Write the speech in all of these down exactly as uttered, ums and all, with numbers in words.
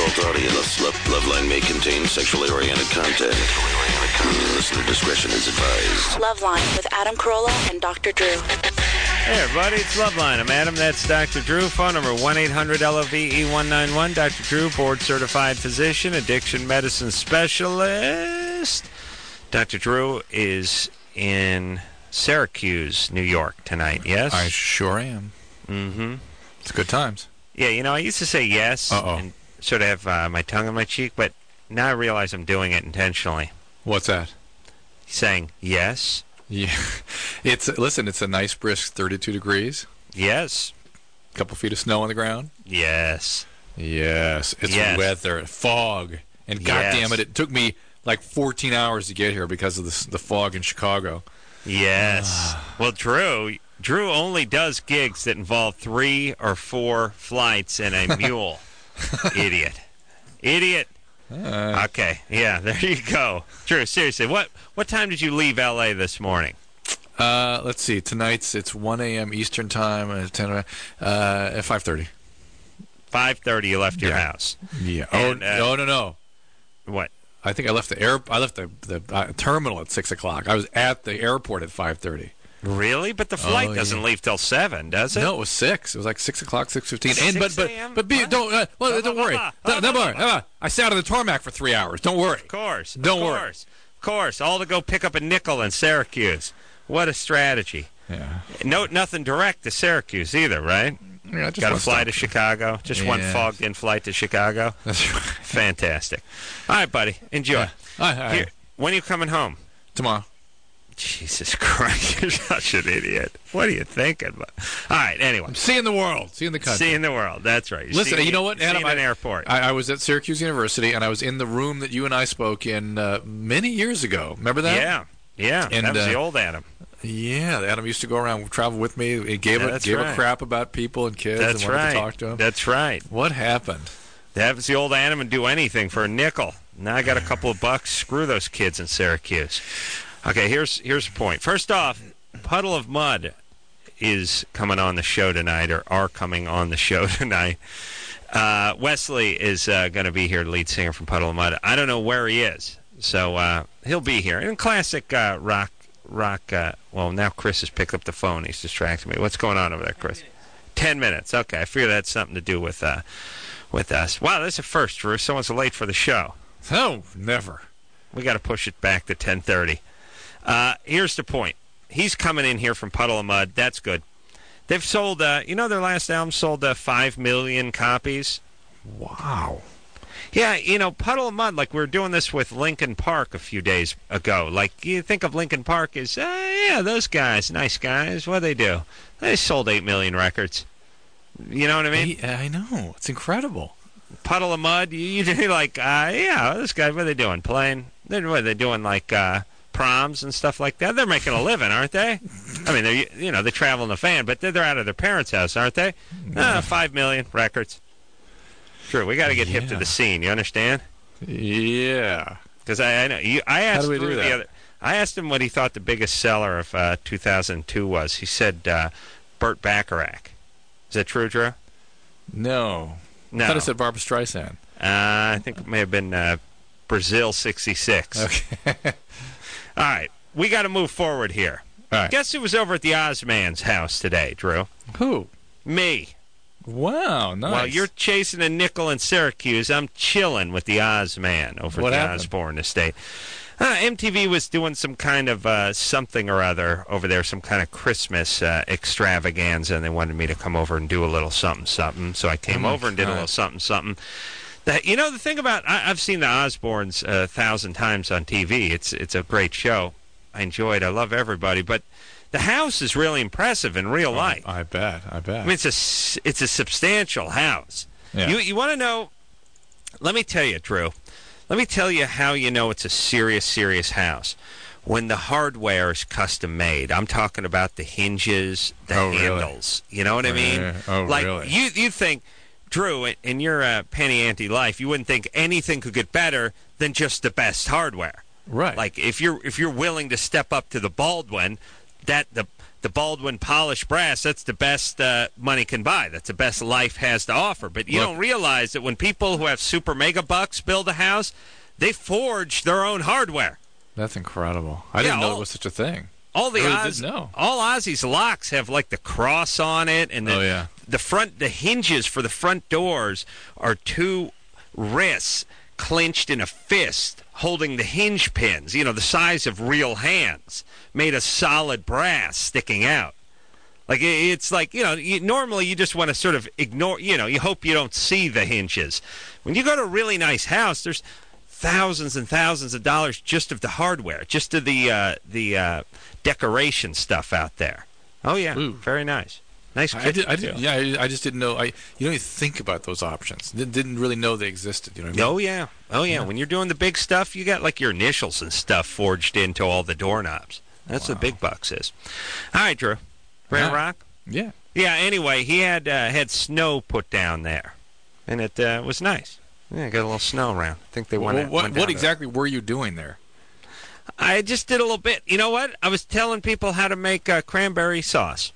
Adult audience. Love, Loveline may contain sexually oriented content. Listener discretion is advised. Loveline with Adam Carolla and Doctor Drew. Hey, everybody, it's Loveline. I'm Adam. That's Doctor Drew. Phone number one eight hundred L O V E one nine one. Doctor Drew, board-certified physician, addiction medicine specialist. Doctor Drew is in Syracuse, New York tonight, yes? I sure am. Mm-hmm. It's good times. Yeah, you know, I used to say yes Uh-oh. and sort of have uh, my tongue on my cheek, but now I realize I'm doing it intentionally. What's that? Saying yes. Yeah, it's listen. It's a nice brisk thirty-two degrees. Yes. A couple feet of snow on the ground. Yes. Yes, it's Yes. weather, fog, and Yes. goddamn it, it took me like fourteen hours to get here because of the the fog in Chicago. Yes. well, Drew, Drew only does gigs that involve three or four flights and a mule. Idiot. Idiot. Uh, Okay. Yeah, there you go. Drew, seriously, what what time did you leave L A this morning? uh, let's see. Tonight's it's one a.m. Eastern time. Uh, ten uh, at five thirty. five thirty you left your Yeah. house. Yeah. And, oh uh, no no no. What? I think I left the air. I left the the uh, terminal at six o'clock. I was at the airport at five thirty. Really? But the flight Oh, doesn't yeah. leave till seven, does it? No, it was six. It was like six o'clock, six fifteen. And six but but a.m.? but be, What? don't uh, well, Blah, don't blah, worry. blah, Don't, blah, don't blah, worry. blah. Uh, I sat on the tarmac for three hours. Don't worry. Of course. Don't of worry. course. Of course. All to go pick up a nickel in Syracuse. What a strategy. Yeah. No, nothing direct to Syracuse either, right? Yeah, just Got to one fly stop. to Chicago. Just one Yeah. fogged-in flight to Chicago. That's right. Fantastic. All right, buddy. Enjoy. Yeah. All right, all right. Here, when are you coming home? Tomorrow. Jesus Christ, you're such an idiot. What are you thinking? All right, anyway. I'm seeing the world. Seeing the country. Seeing the world. That's right. You're Listen, seeing- you know what, you're Adam? seeing an I- airport. I, I was at Syracuse University, and I was in the room that you and I spoke in uh, many years ago. Remember that? yeah. Yeah. And, that was the uh, old Adam. Yeah, Adam used to go around, travel with me. He gave, Yeah, a, that's gave right. a crap about people and kids That's and wanted right. to talk to them. That's right. What happened? That was the old Adam and do anything for a nickel. Now I got a couple of bucks. Screw those kids in Syracuse. Okay, here's here's the point. First off, Puddle of Mud is coming on the show tonight, or are coming on the show tonight. Uh, Wesley is uh, going to be here, lead singer from Puddle of Mud. I don't know where he is, so uh, he'll be here. In classic uh, rock, rock. Uh, well, now Chris has picked up the phone. He's distracting me. What's going on over there, Chris? Ten minutes. Okay, I figure that's something to do with uh, with us. Wow, this is a first, Drew. Someone's late for the show. Oh, never. We got to push it back to ten thirty. Uh, here's the point. He's coming in here from Puddle of Mud. That's good. They've sold, uh, you know, their last album sold uh, five million copies. Wow. Yeah, you know, Puddle of Mud, like we were doing this with Linkin Park a few days ago. Like, you think of Linkin Park as, uh, yeah, those guys, nice guys. What do they do? They sold eight million records. You know what I mean? I, I know. It's incredible. Puddle of Mud, you, you're like, uh, yeah, this guy, what are they doing? Playing? They're, what are they doing, like, uh, proms and stuff like that? They're making a living, aren't they? I mean, they're, you know, they travel in a van, but they're, they're out of their parents' house, aren't they? Uh, five million records. Sure, we got to get hip to Yeah. the scene, you understand? Yeah. Because I, I know, you, I asked do we do Drew the that? other, I asked him what he thought the biggest seller of uh, two thousand two was. He said uh, Burt Bacharach. Is that true, Drew? No. No. I thought it said Barbra Streisand. Uh, I think it may have been uh, Brazil sixty-six. Okay. All right, we got to move forward here. All right. Guess who was over at the Ozman's house today, Drew? Who? Me. Wow, nice. While you're chasing a nickel in Syracuse, I'm chilling with the Ozman over What at the happened? Osborne estate. Uh, M T V was doing some kind of uh, something or other over there, some kind of Christmas uh, extravaganza, and they wanted me to come over and do a little something, something. So I came Oh my over and did a God. little something, something. That, you know, the thing about, I, I've seen the Osbournes a thousand times on T V. It's it's a great show. I enjoy it. I love everybody. But the house is really impressive in real life. I bet. I bet. I mean, it's a, s- it's a substantial house. Yeah. You you want to know, let me tell you, Drew, let me tell you how you know it's a serious, serious house. When the hardware is custom made, I'm talking about the hinges, the Oh, really? handles. You know what I mean? Yeah. Oh, like, really? you, you think, Drew, in- in your uh, penny ante life, you wouldn't think anything could get better than just the best hardware. Right. Like, if you're if you're willing to step up to the Baldwin, that the the Baldwin polished brass, that's the best uh, money can buy. That's the best life has to offer. But you Look. don't realize that when people who have super mega bucks build a house, they forge their own hardware. That's incredible. I Yeah, didn't know all- there was such a thing. All the I really Oz, didn't know. all Ozzy's locks have like the cross on it, and the, Oh, yeah. the front, the hinges for the front doors are two wrists clenched in a fist, holding the hinge pins. You know, the size of real hands, made of solid brass sticking out. Like it- it's like you know, you, normally you just want to sort of ignore. You know, you hope you don't see the hinges. When you go to a really nice house, there's thousands and thousands of dollars just of the hardware, just of the uh, the uh, decoration stuff out there. Oh yeah, Ooh. very nice, nice. I, did, I kitchen, did, too. yeah, I, I just didn't know. I you don't even think about those options. Didn't, didn't really know they existed. You know what I mean? Oh yeah, oh yeah. When you're doing the big stuff, you got like your initials and stuff forged into all the doorknobs. That's what big bucks is. All right, Drew, ready to Yeah. rock? Yeah. Yeah. Anyway, he had uh, had snow put down there, and it uh, was nice. Yeah, got a little snow around. I think they went. Well, what went what down to- exactly were you doing there? I just did a little bit. You know what? I was telling people how to make uh, cranberry sauce.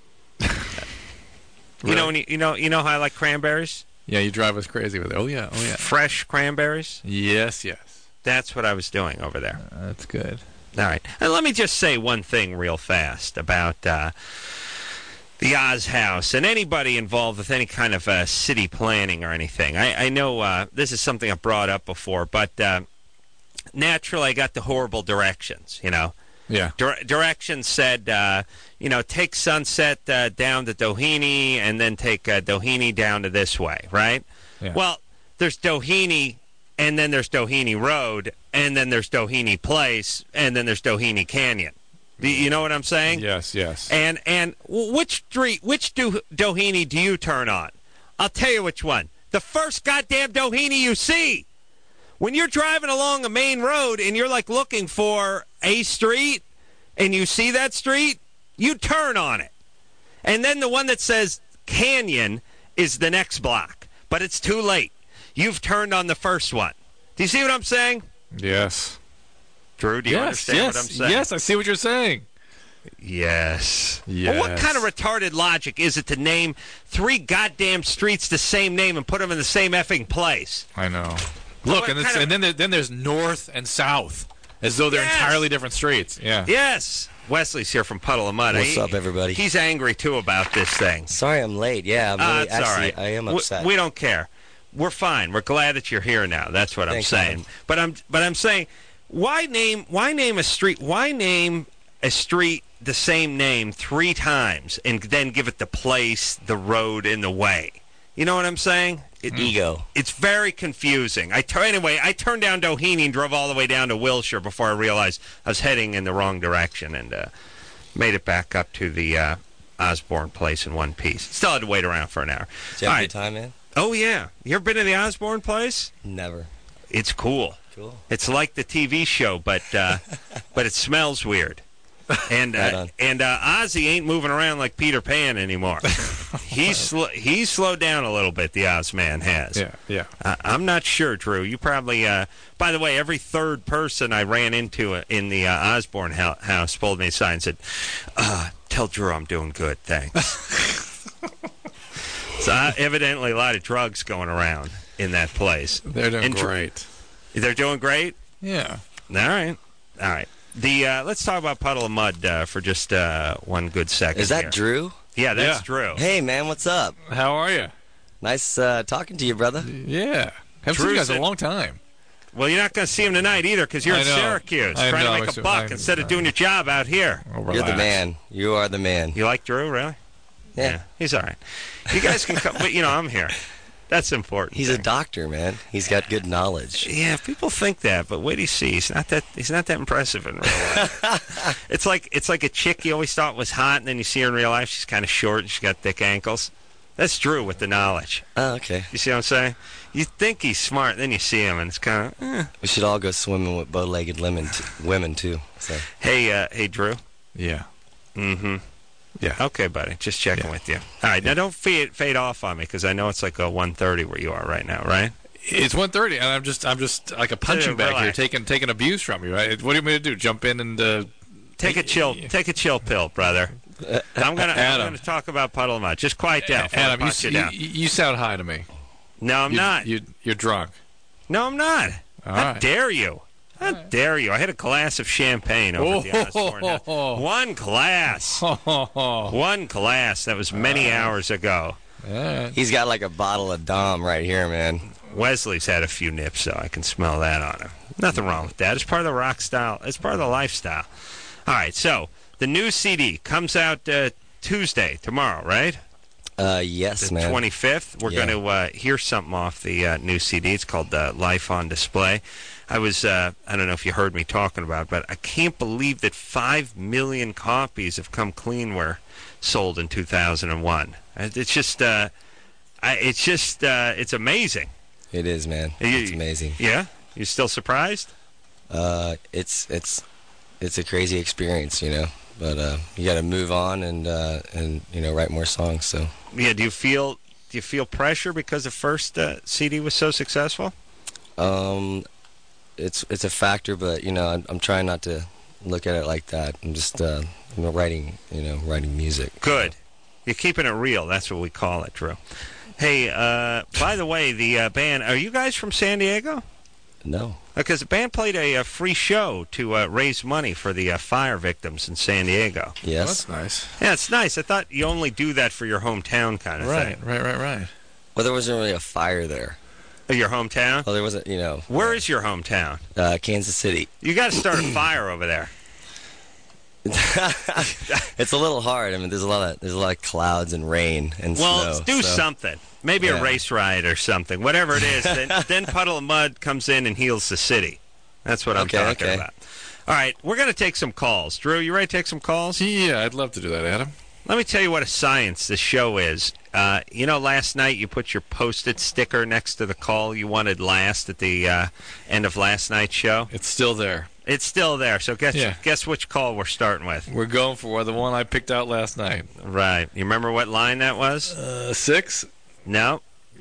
You know, when you, you know, you know how I like cranberries, Yeah, you drive us crazy with it. Oh yeah, oh yeah. fresh cranberries. Yes, yes. That's what I was doing over there. That's good. All right. And let me just say one thing real fast about uh, the Oz House and anybody involved with any kind of uh, city planning or anything. I, I know uh, this is something I've brought up before, but uh, naturally I got the horrible directions, you know. Yeah. Dire- directions said, uh, you know, take Sunset uh, down to Doheny and then take uh, Doheny down to this way, right? Yeah. Well, there's Doheny, and then there's Doheny Road, and then there's Doheny Place, and then there's Doheny Canyon. Do you know what I'm saying? Yes, yes. And and w- which street, which do, Doheny do you turn on? I'll tell you which one. The first goddamn Doheny you see. When you're driving along a main road and you're like looking for a street and you see that street, you turn on it. And then the one that says Canyon is the next block. But it's too late. You've turned on the first one. Do you see what I'm saying? Yes. Drew, do you yes, understand yes, what I'm saying? yes. I see what you're saying. Yes. Yes. Well, what kind of retarded logic is it to name three goddamn streets the same name and put them in the same effing place? I know. Look, what and, it's, kind of- and then there, then there's north and south, as though they're Yes. entirely different streets. Yeah. Yes. Wesley's here from Puddle of Mud. What's He- up, everybody? He's angry, too, about this thing. Sorry I'm late. Yeah, I'm Ah, really, it's actually, all right. I am We- upset. We, don't care. We're fine. We're glad that you're here now. That's what Thanks, I'm saying. Adam. But I'm but I'm saying, why name why name a street? Why name a street the same name three times and then give it the place, the road, and the way? You know what I'm saying? It, Ego. It's very confusing. I tur- anyway, I turned down Doheny and drove all the way down to Wilshire before I realized I was heading in the wrong direction and uh, made it back up to the uh, Osborne place in one piece. Still had to wait around for an hour. Did you have All a right. good time, man? Oh, yeah. You ever been to the Osborne place? Never. It's cool. Cool. It's like the T V show, but uh, but it smells weird. And Right uh, on. and uh, Ozzy ain't moving around like Peter Pan anymore. he's sl- he's slowed down a little bit. The Ozman has. Yeah, yeah. Uh, I'm not sure, Drew. You probably. Uh, by the way, every third person I ran into in the uh, Osborne hou- house pulled me aside and said, uh, "Tell Drew I'm doing good, thanks." So uh, evidently, a lot of drugs going around in that place. They're doing And Dr- great. They're doing great. Yeah. All right, all right. The uh, let's talk about Puddle of Mud uh, for just uh, one good second. Is that here. Drew? Yeah, that's Yeah. Drew. Hey, man, what's up? How are you? Nice uh, talking to you, brother. Yeah. Haven't seen you Drew's guys in in- a long time. Well, you're not going to see him tonight either because you're I in know. Syracuse I trying know. to make I- a buck I- instead of doing your job out here. Oh, You're the relax. man. You are the man. You like Drew, really? Yeah. He's all right. You guys can come, but you know I'm here. That's important. He's a thing. doctor, man. He's got good knowledge. Yeah, people think that, but wait, do you see? He's not that. He's not that impressive in real life. It's like it's like a chick you always thought was hot, and then you see her in real life. She's kind of short and she's got thick ankles. That's Drew with the knowledge. Oh, okay. You see what I'm saying? You think he's smart, then you see him, and it's kind of. Eh. We should all go swimming with bow-legged lemon t- women, too. So. Hey, uh, hey, Drew. Yeah. Mm-hmm. Yeah. Okay, buddy. Just checking Yeah. with you. All right, now don't fade fade off on me because I know it's like a one thirty where you are right now, right? It's one thirty, and I'm just I'm just like a punching Dude, bag here, relax. taking taking abuse from you. Right? What do you want me to do? Jump in and uh, Take a chill. Take a chill pill, brother. I'm gonna I'm Adam. gonna talk about Puddle of Mud. Just quiet down. before I Adam, you, punch you you, down. you sound high to me. No, I'm You- not. You, you're drunk. No, I'm not. All How right. dare you? How dare you? I had a glass of champagne over at the Honest Foreign House. One glass. One glass. That was many hours ago. All right. He's got like a bottle of Dom right here, man. Wesley's had a few nips, so I can smell that on him. Nothing wrong with that. It's part of the rock style. It's part of the lifestyle. All right, so the new C D comes out uh, Tuesday, tomorrow, right? Uh, yes, The man. twenty-fifth. We're Yeah. going to uh, hear something off the uh, new C D. It's called uh, Life on Display. I was, uh, I don't know if you heard me talking about it, but I can't believe that five million copies of Come Clean were sold in two thousand one. It's just, uh, I, it's just, uh, it's amazing. It is, man. You- It's amazing. Yeah? You still surprised? Uh, it's it's it's a crazy experience, you know. But uh, you got to move on and uh, and you know write more songs. So Yeah, do you feel, do you feel pressure because the first uh, C D was so successful? um, it's it's a factor, but you know I'm, I'm trying not to look at it like that. I'm just uh, you know, writing you know writing music. Good. You're keeping it real. That's what we call it, Drew. Hey, uh, by the way, the uh, band, are you guys from San Diego? No. Because the band played a, a free show to uh, raise money for the uh, fire victims in San Diego. Well, Yes. that's nice. Yeah, it's nice. I thought you only do that for your hometown kind of Right, thing. right, right, right. Well, there wasn't really a fire there. Oh, your hometown? Well, there wasn't. You know. Where is your hometown? Uh, Kansas City. You got to start a fire over there. It's a little hard. I mean, there's a lot of there's a lot of clouds and rain and Well, snow. do so- something. Maybe a Yeah. race ride or something. Whatever it is. then, then Puddle of Mud comes in and heals the city. That's what I'm Okay, talking okay. about. All right, we're going to take some calls. Drew, you ready to take some calls? Yeah, I'd love to do that, Adam. Let me tell you what a science this show is. Uh, you know, last night you put your Post-it sticker next to the call you wanted last at the uh, end of last night's show. It's still there. It's still there, so guess Yeah. guess which call we're starting with. We're going for the one I picked out last night. Right. You remember what line that was? Uh, six, No.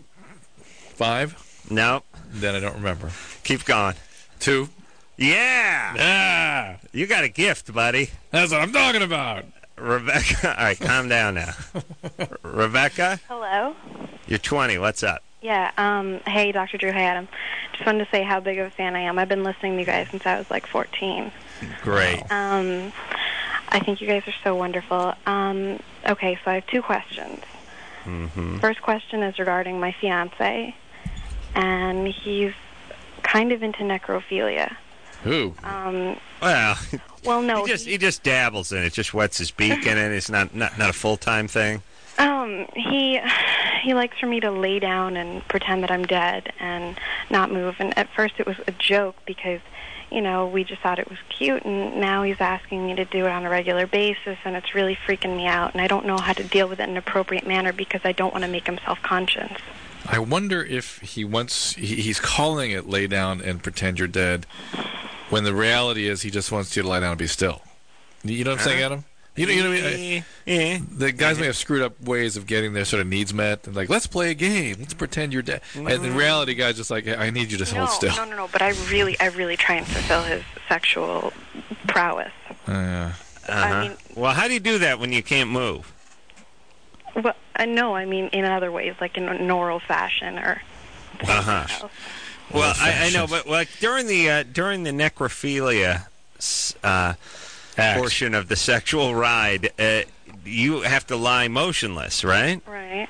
five, No. then I don't remember. Keep going. Two. Yeah! Ah, You got a gift, buddy. that's what I'm talking about. Rebecca. All right, calm down now. Rebecca, Hello. you're twenty. What's up? Yeah. Um. Hey, Doctor Drew. Hey, Adam. Just wanted to say how big of a fan I am. I've been listening to you guys since I was like fourteen. Great. Um. I think you guys are so wonderful. Um. Okay. So I have two questions. Mm-hmm. First question is regarding my fiance, and he's kind of into necrophilia. Who? Um. Well, Well, no. he just he- he just dabbles in it. Just wets his beak in it. It's not not, not a full time thing. Um, he he likes for me to lay down and pretend that I'm dead and not move. And at first it was a joke because, you know, we just thought it was cute. And now he's asking me to do it on a regular basis, and it's really freaking me out. And I don't know how to deal with it in an appropriate manner because I don't want to make him self-conscious. I wonder if he wants. He, he's calling it lay down and pretend you're dead, when the reality is he just wants you to lie down and be still. You know what I'm saying, Adam? You know, you know what I mean? Yeah. The guys may have screwed up ways of getting their sort of needs met, and like, let's play a game, let's pretend you're dead. And in reality, guys just like, I need you to No, hold still. no, no, no. But I really, I really try and fulfill his sexual prowess. Uh, yeah. Uh-huh. I mean- well, how do you do that when you can't move? Well, I know. I mean, in other ways, like in an oral fashion or. Uh-huh. else. Well, I, I know, but like during the uh, during the necrophilia s- uh, Acts. portion of the sexual ride, uh, you have to lie motionless, right? Right.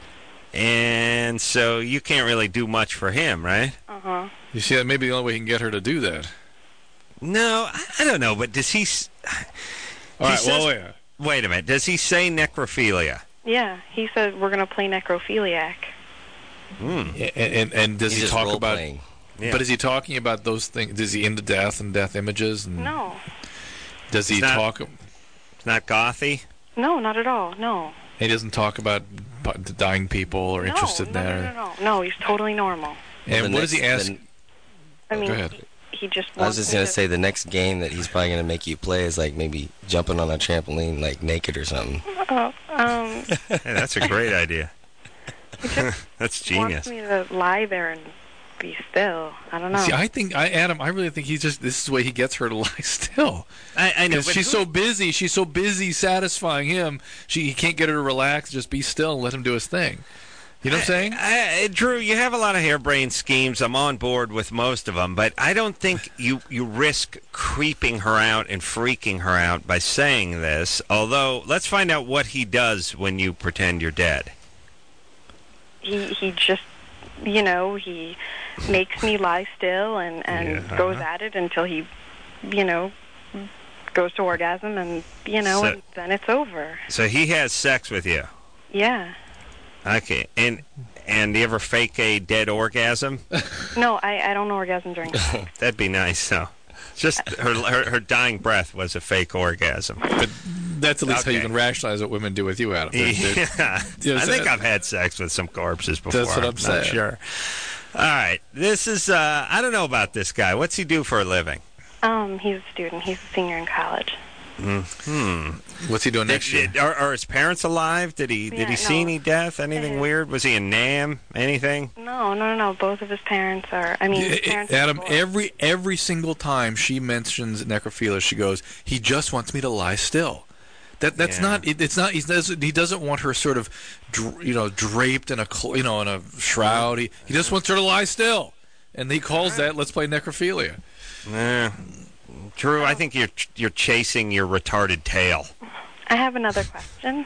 And so you can't really do much for him, right? Uh huh. You see, that may be the only way he can get her to do that. No, I, I don't know, but does he? s- All he right, well, says- yeah. Wait a minute. Does he say necrophilia? Yeah, he said we're gonna play necrophiliac. Hmm. And, and, and does He's he just talk role about... playing. Yeah. But is he talking about those things? Is he into death and death images? And No, Does he It's not- talk... It's not gothy. no, not at all. No. He doesn't talk about p- dying people or no, interested no, in no, that? no, no, no, no. He's totally normal. And The what does he next- ask... the- I mean, Go ahead. he, he just. I was wants just me gonna to- say the next game that he's probably gonna make you play is like maybe jumping on a trampoline like naked or something. Oh, um, Hey, that's a great idea. he just That's genius. wants me to lie there and be still. I don't know. See, I think, I, Adam, I really think he's just, this is the way he gets her to lie still. I, I know. Because But she's who- so busy. She's so busy satisfying him. She he can't get her to relax, just be still and let him do his thing. You know what I'm saying? I, I, Drew, you have a lot of harebrained schemes. I'm on board with most of them, but I don't think you, you risk creeping her out and freaking her out by saying this. Although, let's find out what he does when you pretend you're dead. He he just, you know, he makes me lie still and, and Yeah, goes uh-huh. at it until he, you know, goes to orgasm, and, you know, So- and then it's over. So he has sex with you. Yeah. Okay. And and do you ever fake a dead orgasm? No, I, I don't orgasm during sex. That'd be nice, though. Just her, her her dying breath was a fake orgasm. But that's at least how you Okay. can rationalize what women do with you, Adam. They're- they're- Yeah. You know what I I'm think saying? I've had sex with some corpses before. That's what I'm not saying. Sure. All right. This is, uh, I don't know about this guy. What's he do for a living? Um, he's a student. He's a senior in college. Hmm. What's he doing Did, next year? did- are, are his parents alive? Did he did Yeah, he see no. any death? Anything Uh, weird? Was he in NAMM? Anything? No, no, no, no. Both of his parents are, I mean, his Eh, eh, parents are Adam, divorced. every every single time she mentions necrophilia, she goes, "He just wants me to lie still." That that's Yeah. not. It, it's not. He doesn't. He doesn't want her sort of, dr- you know, draped in a cl- you know in a shroud. He he just wants her to lie still, and he calls that "let's play necrophilia." Eh. Drew, I think you're you're chasing your retarded tail. I have another question.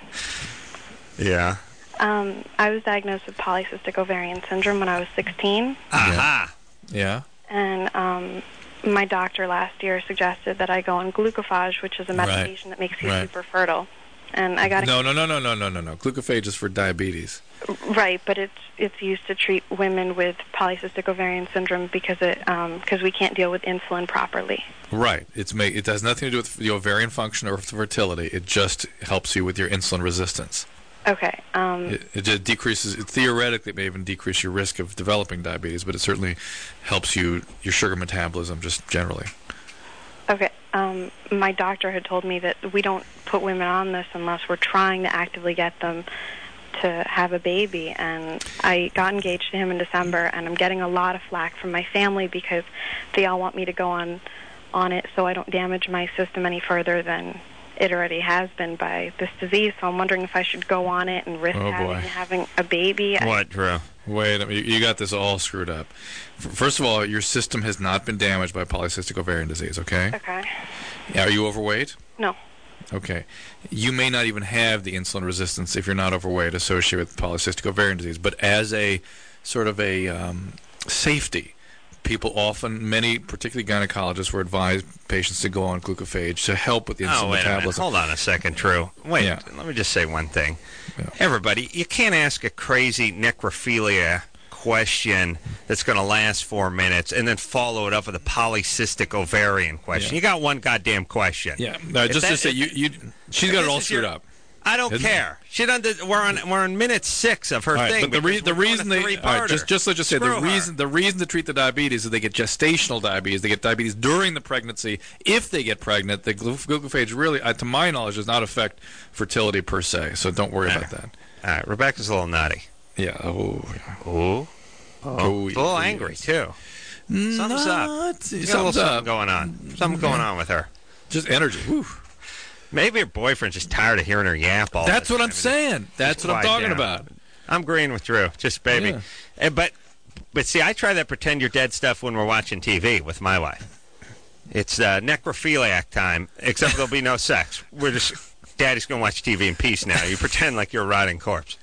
Yeah. Um, I was diagnosed with polycystic ovarian syndrome when I was sixteen, Aha. Yeah. and um, my doctor last year suggested that I go on glucophage, which is a Right. medication that makes you Right. super fertile. And I got No, no, no, no, no, no, no, no. Glucophage is for diabetes. right, but it's it's used to treat women with polycystic ovarian syndrome because it um, because we can't deal with insulin properly. Right. It's ma- It has nothing to do with the ovarian function or fertility. It just helps you with your insulin resistance. Okay. Um, It, it just decreases. It theoretically, it may even decrease your risk of developing diabetes, but it certainly helps you your sugar metabolism just generally. Okay. Um, my doctor had told me that we don't put women on this unless we're trying to actively get them to have a baby. And I got engaged to him in December, and I'm getting a lot of flack from my family because they all want me to go on on it so I don't damage my system any further than it already has been by this disease. So I'm wondering if I should go on it and risk Oh, having, boy. having a baby. I- What, Drew? Wait, a minute, you you got this all screwed up. F- First of all, your system has not been damaged by polycystic ovarian disease, okay? Okay. Are you overweight? No. Okay. You may not even have the insulin resistance if you're not overweight associated with polycystic ovarian disease, but as a sort of a um, safety, people often, many, particularly gynecologists, will advise patients to go on glucophage to help with the insulin Oh, wait a minute. metabolism. Hold on a second, Drew. Wait, Yeah. let me just say one thing. Yeah. Everybody, you can't ask a crazy necrophilia question that's going to last four minutes and then follow it up with a polycystic ovarian question. Yeah. You got one goddamn question. Yeah, no, If just that- to say, you, you, she's got it this all is screwed your- up. I don't Isn't it? care. She done. We're on. We're on minute six of her All right, thing. but the, re- because the we're doing reason a they all right, three-parter. just just let's just say the Screw her. reason the reason to treat the diabetes is they get gestational diabetes. They get diabetes during the pregnancy. If they get pregnant, the glu- glucophage really, uh, to my knowledge, does not affect fertility per se. So don't worry about that. All right, Rebecca's a little nutty. Yeah. Oh. Yeah. Oh, Oh, a little yeah, angry yes. too. Something's up. Not- She's got a little something's something up. going on. Something going on with her. Just energy. Whew. Maybe her boyfriend's just tired of hearing her yap all. That's the what time I'm and saying. That's just what I'm quiet talking down. about. I'm agreeing with Drew. Just baby. Yeah. Eh, But but see, I try that pretend you're dead stuff when we're watching T V with my wife. It's uh, necrophiliac time, except there'll be no sex. We're just Daddy's gonna watch T V in peace now. You pretend like you're a rotting corpse.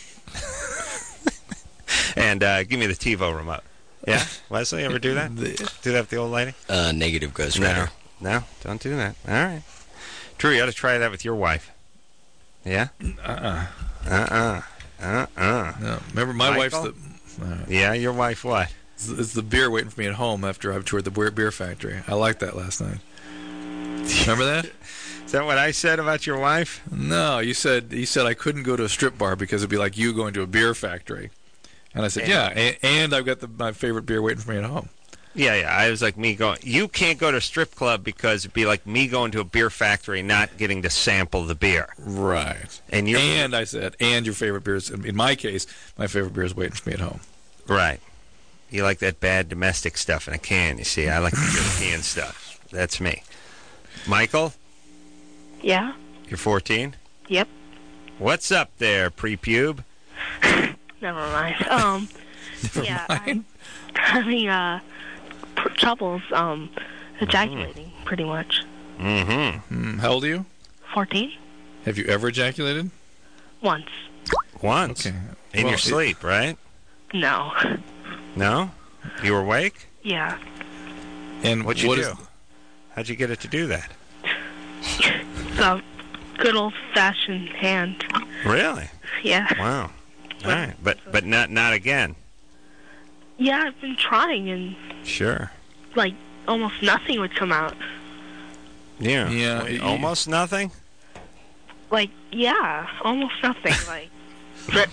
And uh, give me the TiVo remote. Yeah, Leslie, ever do that? Do that with the old lady? Uh, negative Ghost No, Rider. no, don't do that. All right, Drew, you ought to try that with your wife. Yeah. Uh-uh. Uh-uh. Uh-uh. No. Remember, my wife's Michael? the. All right. Yeah, your wife what? It's, it's the beer waiting for me at home after I've toured the beer, beer factory. I liked that last night. Remember that? Is that what I said about your wife? No, you said you said I couldn't go to a strip bar because it'd be like you going to a beer factory. And I said, yeah, and, and I've got the, my favorite beer waiting for me at home. Yeah, yeah. I was like me going. You can't go to a strip club because it'd be like me going to a beer factory, and not getting to sample the beer. Right. And you And I said, and your favorite beer is, in my case, my favorite beer is waiting for me at home. right. You like that bad domestic stuff in a can, you see. I like the European stuff. That's me. Michael, Yeah? you're fourteen? Yep. What's up there, pre-pube? Never mind. Um, yeah, I'm having uh, pr- troubles um, ejaculating, pretty much. Mm-hmm. Mm, how old are you? fourteen? Have you ever ejaculated? Once. Once. Okay. In Well, your it- sleep, right? No. No? You were awake? Yeah. And What'd you what do? is- How'd you get it to do that? So, good old-fashioned hand. Really? Yeah. Wow. All right. But but not not again. Yeah, I've been trying, and, Sure. like, almost nothing would come out. Yeah. Yeah, Wait, you- almost nothing? Like, yeah, almost nothing. Like, drip.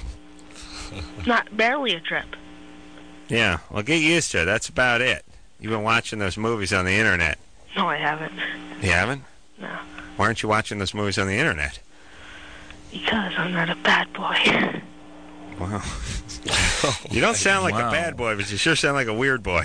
Not barely a drip. Yeah. Well, get used to it. That's about it. You've been watching those movies on the internet. No, I haven't. You haven't? No. Why aren't you watching those movies on the internet? Because I'm not a bad boy. Wow. You don't sound like Wow. a bad boy, but you sure sound like a weird boy.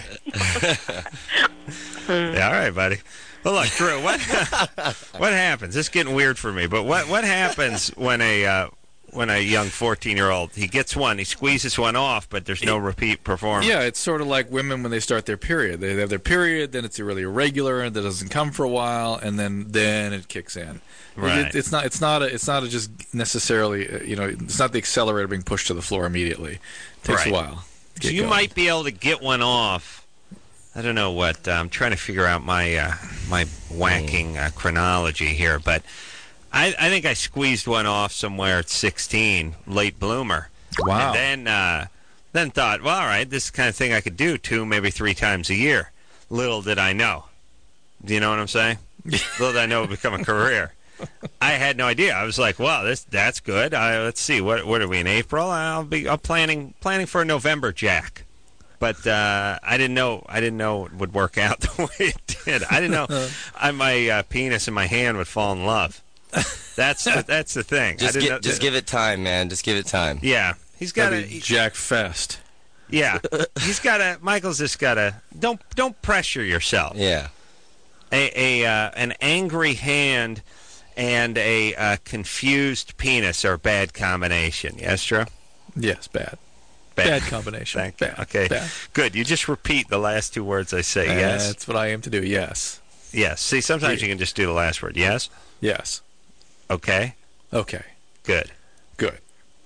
Yeah, all right, buddy. Well, look, Drew, what what happens? This is getting weird for me, but what what happens when a uh, when a young fourteen-year-old, he gets one, he squeezes one off, but there's no repeat performance? Yeah, it's sort of like women when they start their period. They have their period, then it's really irregular, and that doesn't come for a while, and then then it kicks in. Right. It, it's not. It's not. A, it's not a just necessarily. uh, You know, it's not the accelerator being pushed to the floor immediately. It takes Right. a while. to So get you going. might be able to get one off. I don't know what. Uh, I'm trying to figure out my uh, my whacking uh, chronology here, but I, I think I squeezed one off somewhere at sixteen, late bloomer. Wow. And then uh, then thought, well, all right, this is the kind of thing I could do two, maybe three times a year. Little did I know. Do you know what I'm saying? Little did I know it would become a career. I had no idea. I was like, "Well, this that's good." I, let's see, what what are we in April? I'll be I'm planning planning for a November jack, but uh, I didn't know I didn't know it would work out the way it did. I didn't know I, my uh, penis in my hand would fall in love. That's the, that's the thing. I Just, didn't gi- know, just give it time, man. Just give it time. Yeah, he's got That'd to. be Jack Fest. Yeah, he's got to. Michael's just got to. Don't don't pressure yourself. Yeah. A a uh, an angry hand and a uh, confused penis are a bad combination. Yes, Drew? Yes, bad. Bad combination. Thank you. Bad. Okay, Bad. good. You just repeat the last two words I say. Yes. That's what I aim to do. Yes. Yes. See, sometimes you can just do the last word. Yes. Yes. Okay. Okay. Good. Good.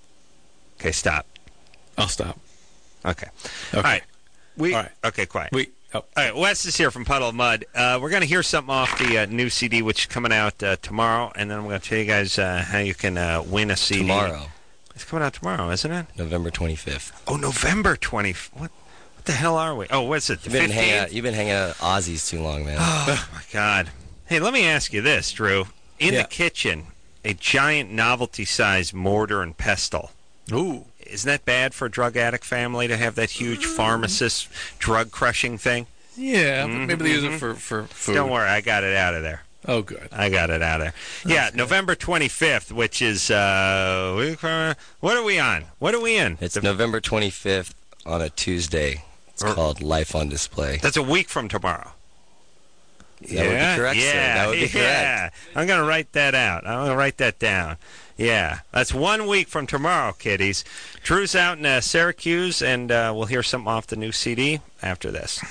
Okay. Stop. I'll stop. Okay. Okay. All right. We. All right. Okay. Quiet. We. Oh. All right, Wes is here from Puddle of Mud. Uh, we're going to hear something off the uh, new C D, which is coming out uh, tomorrow, and then I'm going to tell you guys uh, how you can uh, win a C D. Tomorrow, It's coming out tomorrow, isn't it? November twenty-fifth. Oh, November twentieth. What? What the hell are we? Oh, what's it? The You've been hanging out. fifteenth? You've been hanging out at Aussies too long, man. Oh my God! Hey, let me ask you this, Drew. In Yeah. the kitchen, a giant novelty-sized mortar and pestle. Ooh. Isn't that bad for a drug addict family to have that huge pharmacist drug crushing thing? Yeah, but maybe they use Mhm. it for, for food. Don't worry, I got it out of there. Oh, good. I got it out of there. Yeah, November twenty-fifth, which is uh, week from- what are we on? What are we in? It's The- November twenty-fifth on a Tuesday. It's Er- called Life on Display. That's a week from tomorrow. That would be correct, sir. yeah, That would be yeah. correct. I'm going to write that out. I'm going to write that down. Yeah, that's one week from tomorrow, kiddies. Drew's out in uh, Syracuse, and uh, we'll hear something off the new C D after this.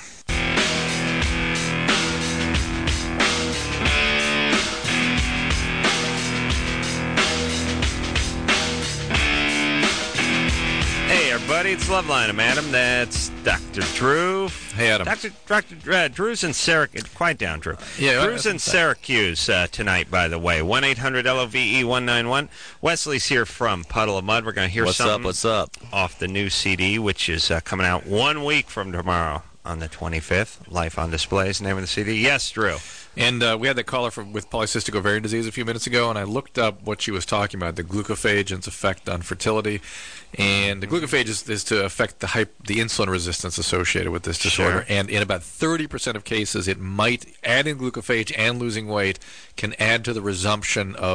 Hey, everybody, it's Loveline. I'm Adam. That's Doctor Drew. Hey, Adam. Doctor Doctor Uh, Drew's in Syracuse. Quiet down, Drew. Yeah, Drew's in Syracuse uh, tonight, by the way. one eight hundred L O V E one nine one. Wesley's here from Puddle of Mud. We're going to hear What's something up? What's up? off the new C D, which is uh, coming out one week from tomorrow on the twenty-fifth. Life on Display is the name of the C D. Yes, Drew. And uh, we had that caller from, with polycystic ovarian disease a few minutes ago, and I looked up what she was talking about, the glucophage and its effect on fertility. And the glucophage is, is to affect the hype, the insulin resistance associated with this disorder. Sure. And in about thirty percent of cases, it might, adding glucophage and losing weight, can add to the resumption of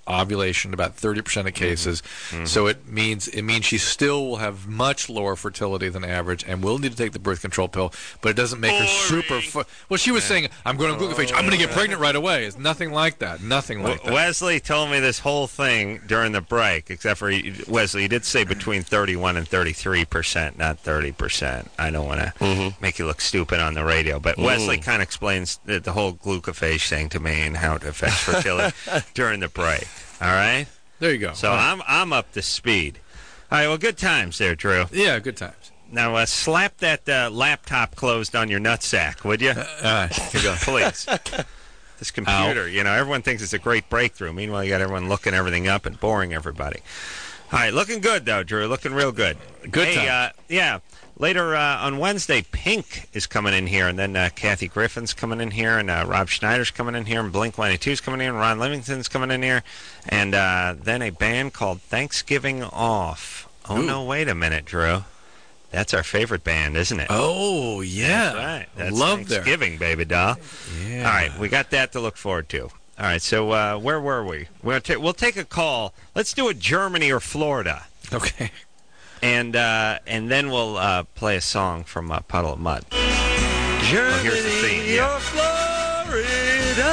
ovulation, about thirty percent of cases. Mm-hmm. So it means it means she still will have much lower fertility than average and will need to take the birth control pill, but it doesn't make Boring. her super fu- well, she was yeah. saying, I'm going on glucophage, I'm going to get pregnant right away. It's nothing like that. Nothing like that. Wesley told me this whole thing during the break, except for, Wesley, you did say between thirty-one and thirty-three percent, not thirty percent. I don't want to mm-hmm. make you look stupid on the radio, but mm. Wesley kind of explains the, the whole glucophage thing to me and how it affects fertility during the break. All right? There you go. So right. I'm I'm up to speed. All right, well, good times there, Drew. Yeah, good times. Now, uh, slap that uh, laptop closed on your nutsack, would you? Uh, all right, here you go. Please. This computer, Ow. you know, everyone thinks it's a great breakthrough. Meanwhile, you got everyone looking everything up and boring everybody. All right, looking good, though, Drew. Looking real good. Good hey, time. Uh, yeah. Later uh, on Wednesday, Pink is coming in here, and then uh, Kathy Griffin's coming in here, and uh, Rob Schneider's coming in here, and Blink one eighty-two's coming in, Ron Livingston's coming in here, and uh, then a band called Thanksgiving Off. Oh, Ooh. no, wait a minute, Drew. That's our favorite band, isn't it? Oh, yeah. That's right. That's Love Thanksgiving, there. baby doll. Yeah. All right, we got that to look forward to. All right, so uh, where were we? We're ta- we'll take a call. Let's do it Germany or Florida. Okay. And uh, and then we'll uh, play a song from uh, Puddle of Mud. Germany oh, here's the theme. Yeah. or Florida.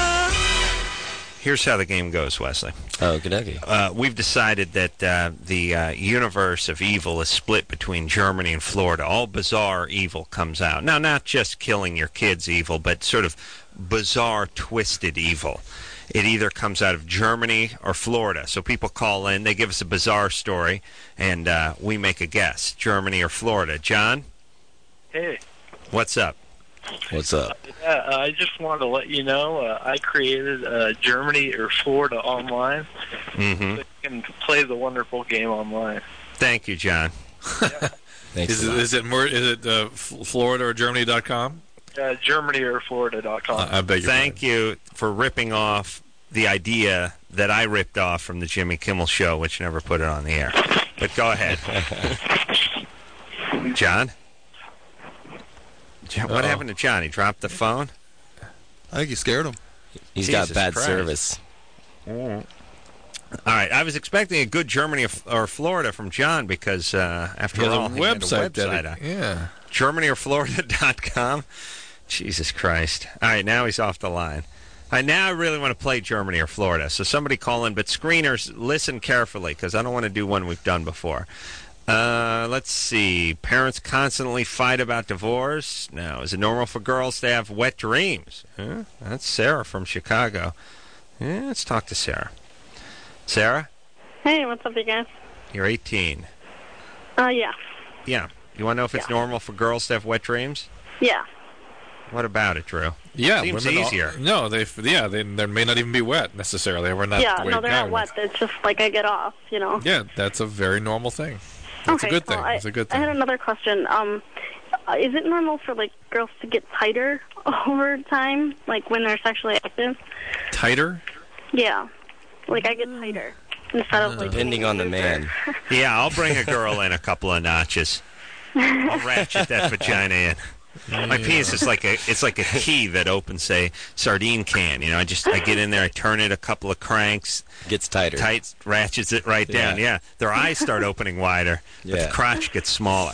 Here's how the game goes, Wesley. Oh, good idea. Uh, we've decided that uh, the uh, universe of evil is split between Germany and Florida. All bizarre evil comes out. Now, not just killing your kids evil, but sort of bizarre, twisted evil. It either comes out of Germany or Florida. So people call in, they give us a bizarre story, and uh, we make a guess. Germany or Florida. John? Hey. What's up? What's up? Uh, yeah, I just wanted to let you know uh, I created uh, Germany or Florida online. Mm-hmm. So you can play the wonderful game online. Thank you, John. Yeah. Thanks is, it, is it more? Is it uh, Florida or Germany dot com? Uh, Germany or Florida dot com. Uh, I bet you. Thank right. you for ripping off the idea that I ripped off from the Jimmy Kimmel Show, which never put it on the air. But go ahead, John. What Uh-oh. happened to John? He dropped the phone? I think you scared him. He's Jesus got bad Christ. service. Mm. All right, I was expecting a good Germany or Florida from John because, uh, after all, he he website, had a website. uh, yeah. Germany or Florida dot com. Jesus Christ. All right, now he's off the line. All right, now I really want to play Germany or Florida. So somebody call in, but screeners, listen carefully because I don't want to do one we've done before. Uh, let's see. Parents constantly fight about divorce. Now, is it normal for girls to have wet dreams? Huh? That's Sarah from Chicago. Yeah, let's talk to Sarah. Sarah? Hey, what's up, you guys? You're eighteen. Uh, yeah. Yeah. You want to know if it's yeah. normal for girls to have wet dreams? Yeah. What about it, Drew? Yeah, seems women easier. All, no, they yeah, they, they may not even be wet necessarily. We're not. Yeah, no, they're not wet. It's just like I get off, you know. Yeah, that's a very normal thing. That's okay, a good thing. Well, I, That's a good thing. I had another question. Um, uh, is it normal for like girls to get tighter over time, like when they're sexually active? Tighter? Yeah, like I get tighter instead of like. Depending on the man. Yeah, I'll bring a girl in a couple of notches. I'll ratchet that vagina in. Yeah. My penis is like a it's like a key that opens a sardine can. You know, I just I get in there, I turn it a couple of cranks, gets tighter, tight, ratchets it right down. Yeah, yeah. Their eyes start opening wider, but yeah. the crotch gets smaller.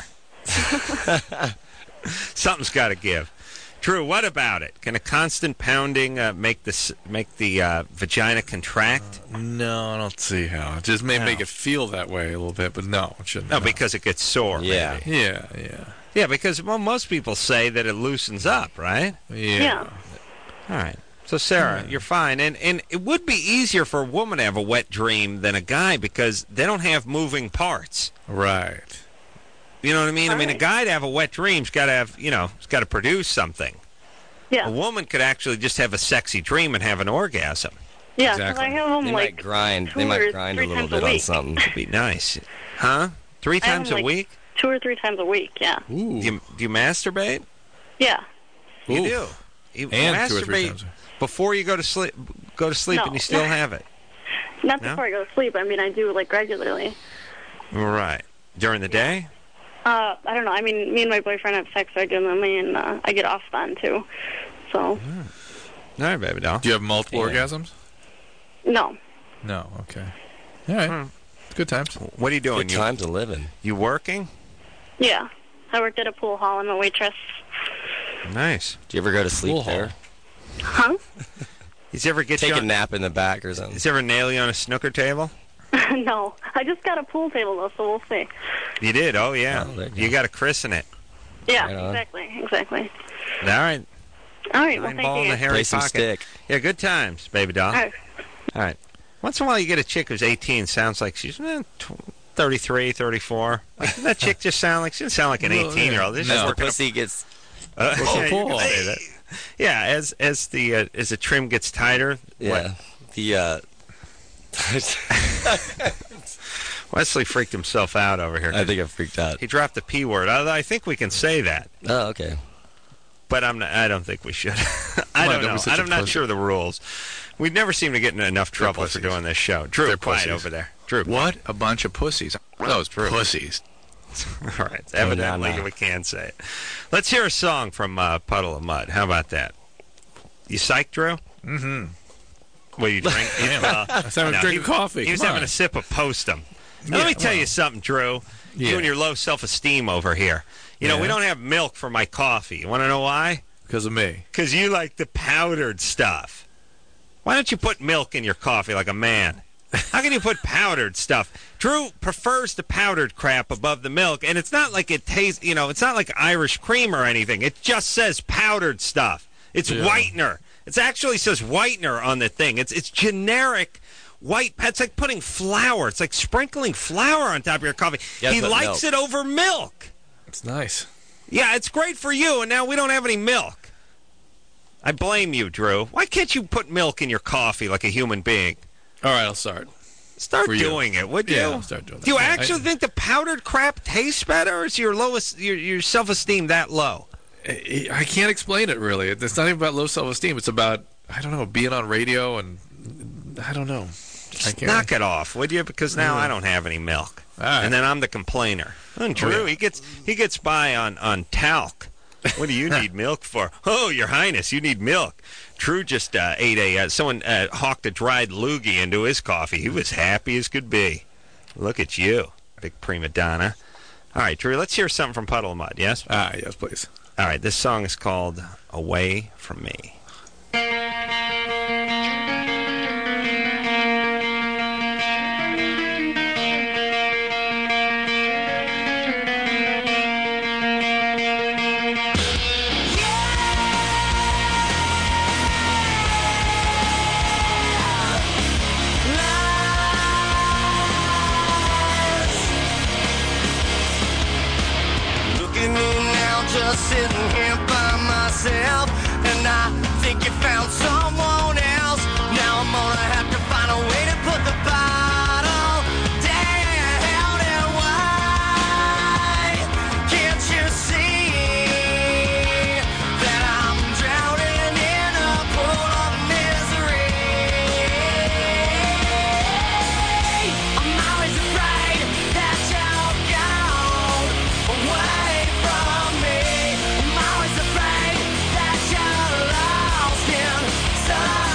Something's got to give. Drew, what about it? Can a constant pounding uh, make the make the uh, vagina contract? Uh, no, I don't see how. It just may no. make it feel that way a little bit, but no, it shouldn't. No, no. because it gets sore. Yeah, maybe. yeah, yeah. Yeah, because well, most people say that it loosens up, right? Yeah. yeah. All right. So, Sarah, yeah. you're fine. And and it would be easier for a woman to have a wet dream than a guy because they don't have moving parts. Right. You know what I mean? All I mean, right. a guy to have a wet dream's got to have, you know, it's got to produce something. Yeah. A woman could actually just have a sexy dream and have an orgasm. Yeah, Exactly. I have them They like might grind. two They might or grind a three little times a bit on week. something. That'd be nice. Huh? Three I have times them, a like, week? Two or three times a week. Yeah. Ooh. Do you, do you masturbate? Yeah. You Ooh. do. You And two or three masturbate times. before you go to sleep. Go to sleep, No. and you still have it. Not No? before I go to sleep. I mean, I do like regularly. Right. During the day? Uh, I don't know. I mean, me and my boyfriend have sex regularly, and uh, I get off then too. So. All right, baby doll. Do you have multiple Yeah. orgasms? No. No. Okay. All right. Hmm. Good times. What are you doing? Good You, times of living. you working? Yeah. I worked at a pool hall. I'm a waitress. Nice. Do you ever go to sleep Pool there? Huh? Does he ever get Take you a on, nap in the back or something? Does he ever nail you on a snooker table? No. I just got a pool table, though, so we'll see. You did? Oh, yeah. Oh, there you go. you got to christen it. Yeah, Right on. exactly. Exactly. All right. All right. Well, Nine thank ball in you. the hairy Play some pocket. stick. Yeah, good times, baby doll. All right. All right. Once in a while, you get a chick who's eighteen, sounds like she's eh, thirty-three, thirty-four. Like, doesn't that chick just sound like, she doesn't sound like an Well, eighteen-year-old. yeah. She's No. just The working a- pussy gets... Uh, Well, yeah, you Paul. can say that. Yeah, as as the uh, as the trim gets tighter. Yeah. The, uh... Wesley freaked himself out over here. I think I freaked out. He dropped the P word. Although I think we can say that, Oh, okay. but I'm not, I don't think we should. I Why, don't don't be know. such a I'm not pussy. sure of the rules. We never seem to get in enough trouble for pussies. doing this show. Drew, They're quiet pussies. over there. Drew, What a bunch of pussies. Those pussies. All right, evidently no, no. we can say it. Let's hear a song from uh, Puddle of Mud. How about that? You psyched, Drew? Mm-hmm. Well, you drink. You, uh, I was having a no, drink he, of coffee. He was Come having on. a sip of Postum. Now, Yeah, let me tell well. you something, Drew. Yeah. You and your low self-esteem over here. You know, Yeah. we don't have milk for my coffee. You want to know why? Because of me. Because you like the powdered stuff. Why don't you put milk in your coffee like a man? How can you put powdered stuff? Drew prefers the powdered crap above the milk, and it's not like it tastes, you know, it's not like Irish cream or anything. It just says powdered stuff. It's Yeah. whitener. It actually says whitener on the thing. It's it's generic white. It's like putting flour. It's like sprinkling flour on top of your coffee. Yeah, he but likes milk. it over milk. It's nice. Yeah, it's great for you, and now we don't have any milk. I blame you, Drew. Why can't you put milk in your coffee like a human being? All right, I'll start. Start For you. doing it, would you? Yeah, I'll start doing that. Do you Yeah, actually I- think the powdered crap tastes better, or is your lowest your, your self-esteem that low? I I can't explain it, really. It's not even about low self-esteem. It's about, I don't know, being on radio and, I don't know. I Just can't. knock it off, would you? Because now Yeah. I don't have any milk, All right. and then I'm the complainer. And Drew, Oh, yeah. he gets he gets by on on talc. What do you need milk for? Oh, Your Highness, you need milk. Drew just uh, ate a uh, someone uh, hawked a dried loogie into his coffee. He was happy as could be. Look at you, big prima donna. All right, Drew, let's hear something from Puddle of Mud. Yes. Ah, yes, please. All right, this song is called "Away from Me." Look at me now, just sitting here by myself, and I think you found someone else. Now I'm gonna have to find a way to put the bottle down. And why can't you see that I'm drowning in a pool of misery? I'm always afraid that you're gone away from me. I'm always afraid that you're lost in some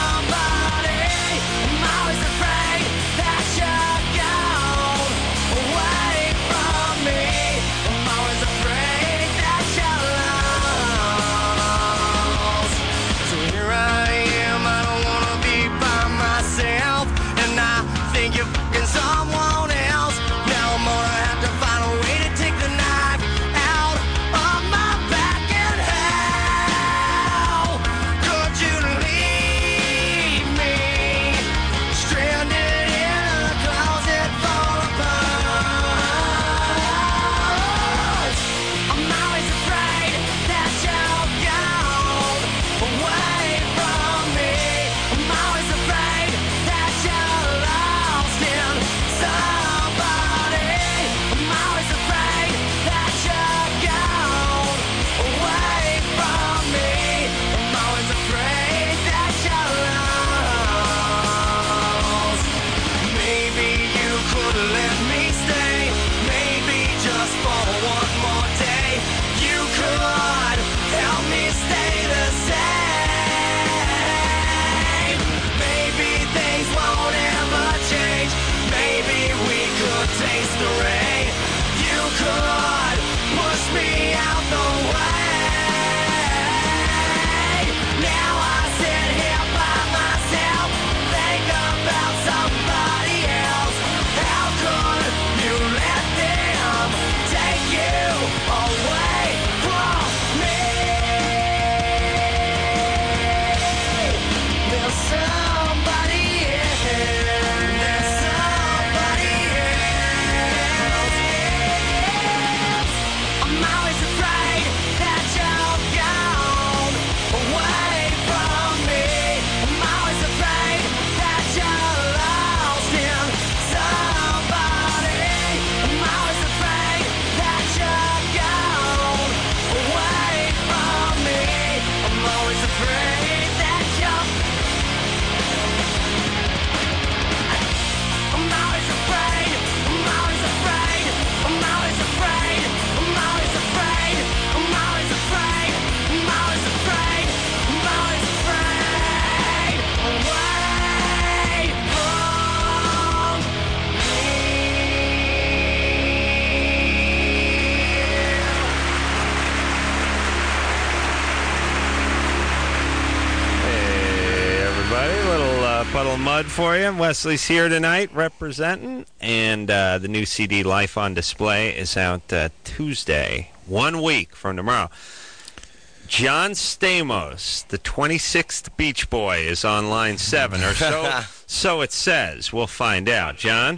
Mud for you. Wesley's here tonight representing, and uh, the new C D Life on Display is out uh, Tuesday, one week from tomorrow. John Stamos, the twenty-sixth Beach Boy, is on line seven, or so so it says. We'll find out. John?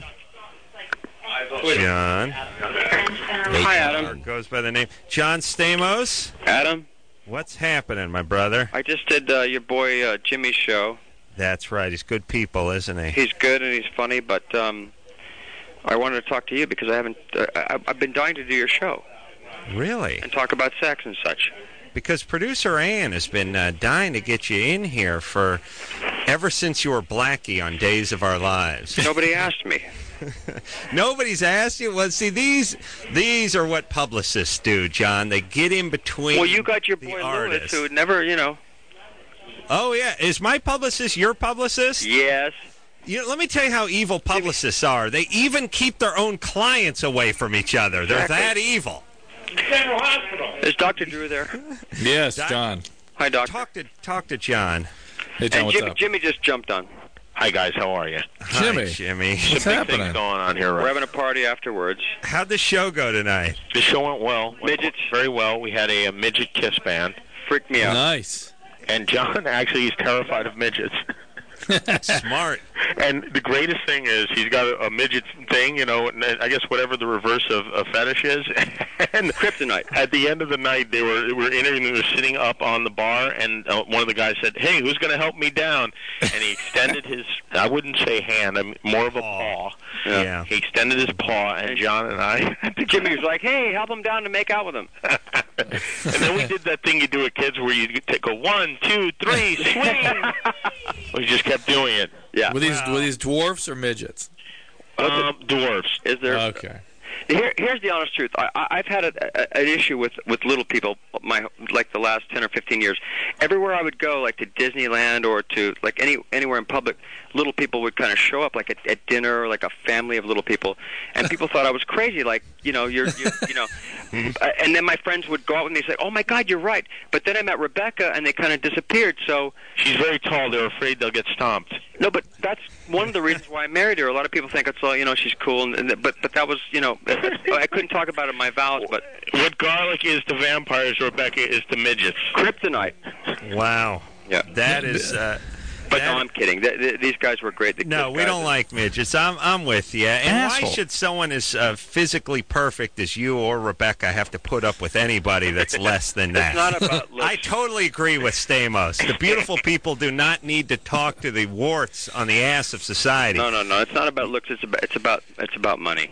John. Hi, Adam. Goes by the name John Stamos. Adam? What's happening, my brother? I just did uh, your boy uh, Jimmy's show. That's right. He's good people, isn't he? He's good and he's funny, but um, I wanted to talk to you because I haven't. Uh, I, I've been dying to do your show. Really? And talk about sex and such. Because producer Ann has been uh, dying to get you in here for ever since you were Blackie on Days of Our Lives. Nobody asked me. Nobody's asked you? Well, see, these these are what publicists do, John. They get in between. Well, you got your boy Lewis, who would never, you know. Oh, yeah. Is my publicist your publicist? Yes. You know, let me tell you how evil publicists are. They even keep their own clients away from each other. They're Exactly. that evil. General Hospital. Is Doctor Drew there? Yes, John. Hi, Doctor. Talk to talk to John. Hey, John, and what's Jimmy, up? Jimmy just jumped on. Hi, guys. How are you? Jimmy. Hi, Jimmy. Some What's big happening? things going on here, We're right? having a party afterwards. How'd the show go tonight? The show went well. Went Midgets. very well. We had a, a midget kiss band, Freaked me out. Nice. and John actually is terrified of midgets. Smart. And the greatest thing is he's got a, a midget thing, you know, and I guess whatever the reverse of a fetish is. And Kryptonite. At the end of the night, they were they were interviewing. They were sitting up on the bar, and uh, one of the guys said, "Hey, who's going to help me down?" And he extended his, I wouldn't say hand, I mean, more of a paw. Yeah. yeah. He extended his paw, and John and I. Jimmy was like, "Hey, help him down to make out with him." And then we did that thing you do with kids where you take a one, two, three, swing. We just kept doing it. Yeah. Were these Wow. were these dwarfs or midgets? Um, dwarfs. Is there? Okay. Here, here's the honest truth. I, I- I've had a, a, an issue with, with little people, my like the last ten or fifteen years. Everywhere I would go, like to Disneyland or to like any anywhere in public, little people would kind of show up, like at, at dinner, like a family of little people, and people thought I was crazy. Like, you know, you're, you're you know. uh, and then my friends would go out and they say, "Oh my God, you're right." But then I met Rebecca, and they kind of disappeared. So She's very tall. They're afraid they'll get stomped. no, but that's one of the reasons why I married her. A lot of people think it's all, you know, she's cool, and, and but but that was, you know, I couldn't talk about it in my vows, but What garlic is to vampires, Rebecca, is to midgets. kryptonite. Wow. Yeah. That is. Uh, But that- no, I'm kidding. Th- th- these guys were great. The No, Kiss we guys. don't like midgets. I'm I'm with you. And Asshole. why should someone as uh, physically perfect as you or Rebecca have to put up with anybody that's less than that? It's not about looks. I totally agree with Stamos. The beautiful people do not need to talk to the warts on the ass of society. No, no, no. It's not about looks. It's about it's about it's about money.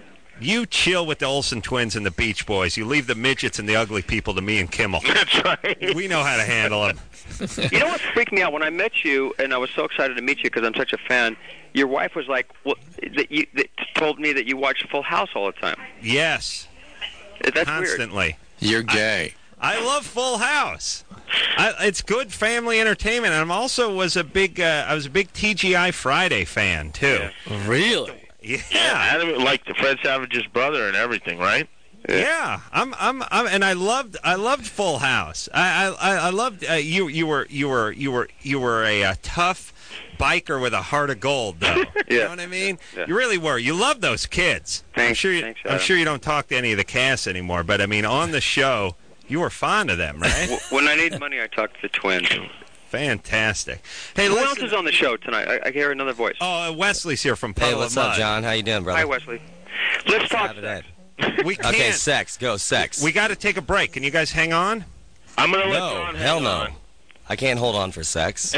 You chill with the Olsen twins and the Beach Boys. You leave the midgets and the ugly people to me and Kimmel. That's right. We know how to handle them. You know what freaked me out when I met you, and I was so excited to meet you because I'm such a fan. Your wife was like, well, that you that told me that you watch Full House all the time. Yes, That's weird. constantly. You're gay. I love Full House. I, it's good family entertainment. And I'm also was a big uh, I was a big T G I Friday fan too. Really? Yeah, Yeah, Adam, like the Fred Savage's brother and everything, right? yeah. I'm, I'm, I'm, and I loved, I loved Full House. I, I, I loved uh, you. You were, you were, you were, you were a, uh tough biker with a heart of gold, though. You Yeah. know what I mean? Yeah. You really were. You loved those kids. I'm Thanks- sure. You, thanks, I'm Adam. sure you don't talk to any of the cast anymore, but I mean, on the show, you were fond of them, right? W- When I need money, I talk to the twins. Fantastic. Hey, Who else listen. is on the show tonight? I, I hear another voice. Oh, uh, Wesley's here from Hey, Puddle what's of up, Mud. John? How you doing, brother? Hi, Wesley. Let's talk Have it, Ed. sex. We can't. Okay, sex. Go, sex. We got to take a break. Can you guys hang on? I'm going to let no, John hell hang no. on. I can't hold on for sex.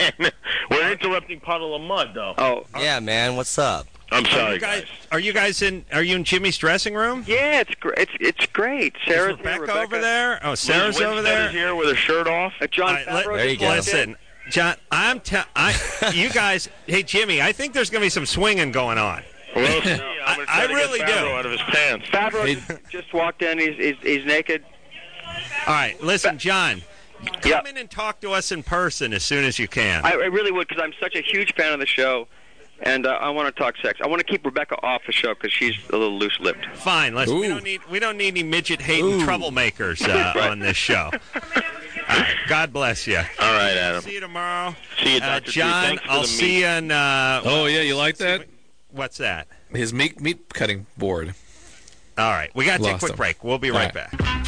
We're interrupting Puddle of Mud, though. Oh, Yeah, man. What's up? I'm Are sorry, you guys, guys. are you guys in? Are you in Jimmy's dressing room? yeah, it's great. It's it's great. Sarah's Is Rebecca, here. Rebecca over there? Oh, Sarah's Liz over Winstead there. is here with her shirt off. Uh, John All right, let- Favreau There you just go. walked in. Listen, John, I'm. Te- I. You guys. Hey, Jimmy. I think there's going to be some swinging going on. We'll see. I'm I- gonna I try to really get do. Favreau out of his pants. Favreau Hey. just, just walked in. He's he's, he's naked. All right, listen, John. Come Yeah. in and talk to us in person as soon as you can. I, I really would because I'm such a huge fan of the show, and uh, I want to talk sex. I want to keep Rebecca off the show because she's a little loose-lipped. Fine. Listen, we Ooh. don't need. We don't need any midget hating Ooh. troublemakers uh, Right. on this show. right, God bless you. All right, Adam. See you tomorrow. See you, Uh, Doctor John, Thanks for I'll the see meat. you in... Uh, Oh, yeah, you like that? What's that? His meat meat cutting board. All right, we got to take a Lost quick him. break. We'll be All right, right. back.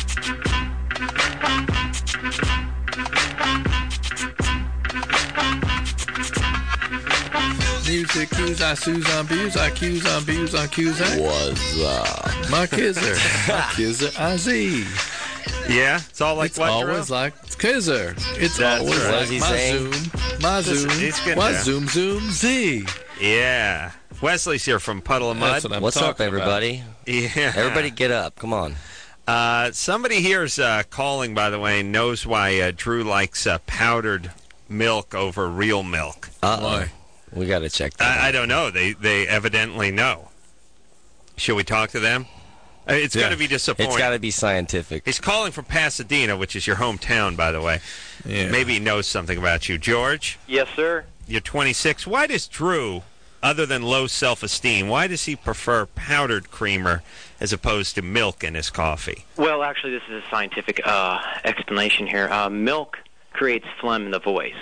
Music cues, I sues on views, I cues on views on cues. What's up? My kizzer. My kizzer, I Z. Yeah, it's all like It's what, always Drew? like kizzer. It's That's always right. What like is he my saying? zoom, my Listen, zoom, he's getting my there. zoom, zoom, Z. Yeah. Wesley's here from Puddle of Mud. That's what I'm What's up, talking about. everybody? Yeah. Everybody get up. Come on. Uh, somebody here's uh, calling, by the way, knows why uh, Drew likes uh, powdered milk over real milk. Uh-oh. Why? We got to check that I, I don't know. They they evidently know. Should we talk to them? Uh, It's Yeah. going to be disappointing. It's got to be scientific. He's calling from Pasadena, which is your hometown, by the way. Yeah. Maybe he knows something about you. George, Yes, sir. you're twenty-six. Why does Drew, other than low self-esteem, why does he prefer powdered creamer as opposed to milk in his coffee? Well, actually, this is a scientific uh, explanation here. Uh, milk creates phlegm in the voice,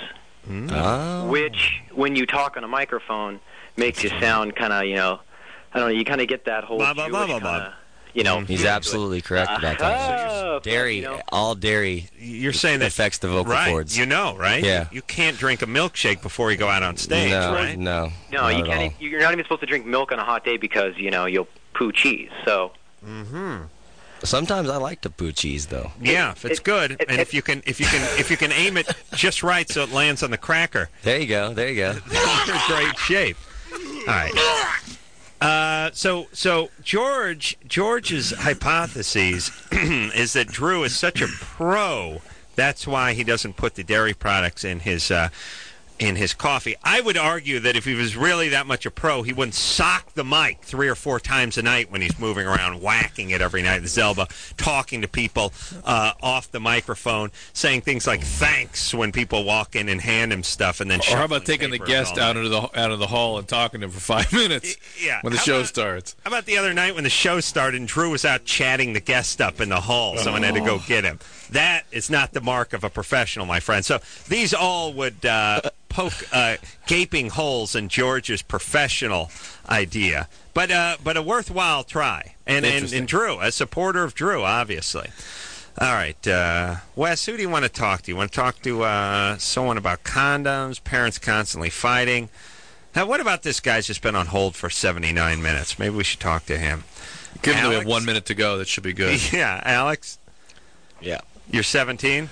Oh. which, when you talk on a microphone, makes you sound kind of, you know, I don't know, you kind of get that whole Blah, blah, blah, Jewish blah, blah. kinda, you know. He's feel to it. absolutely correct about that. Oh, Dairy, you know. all dairy You're saying that affects the vocal right? cords. You know, right? Yeah. You, you can't drink a milkshake before you go out on stage, no, right? no, No, not you at can't. all. e- You're not even supposed to drink milk on a hot day because, you know, you'll poo cheese. So. Mm-hmm. Sometimes I like to poo cheese, though. Yeah, if it's it- good, it- and it- if you can, if you can, if you can aim it just right so it lands on the cracker, There you go. There you go. you're in great shape. All right. Uh, so, so George, George's hypothesis is that Drew is such a pro. That's why he doesn't put the dairy products in his uh, in his coffee. I would argue that if he was really that much a pro, he wouldn't sock the mic three or four times a night when he's moving around, whacking it every night with Zelba, talking to people uh, off the microphone, saying things like "thanks" when people walk in and hand him stuff, and then. Or how about taking the papers guest all out night. into the out of the hall and talking to him for five minutes Yeah. when the How show about- starts? How about the other night when the show started and Drew was out chatting the guest up in the hall? Someone had to go get him. That is not the mark of a professional, my friend. So these all would uh, poke uh, gaping holes in George's professional idea, but uh, but a worthwhile try. And, and Interesting. and Drew, a supporter of Drew, obviously. All right, uh, Wes, who do you want to talk to? You want to talk to uh, someone about condoms, parents constantly fighting? Now, what about this guy's just been on hold for seventy-nine minutes? Maybe we should talk to him. Given that we have Alex? one minute to go, that should be good. Yeah, Alex, Yeah. you're seventeen?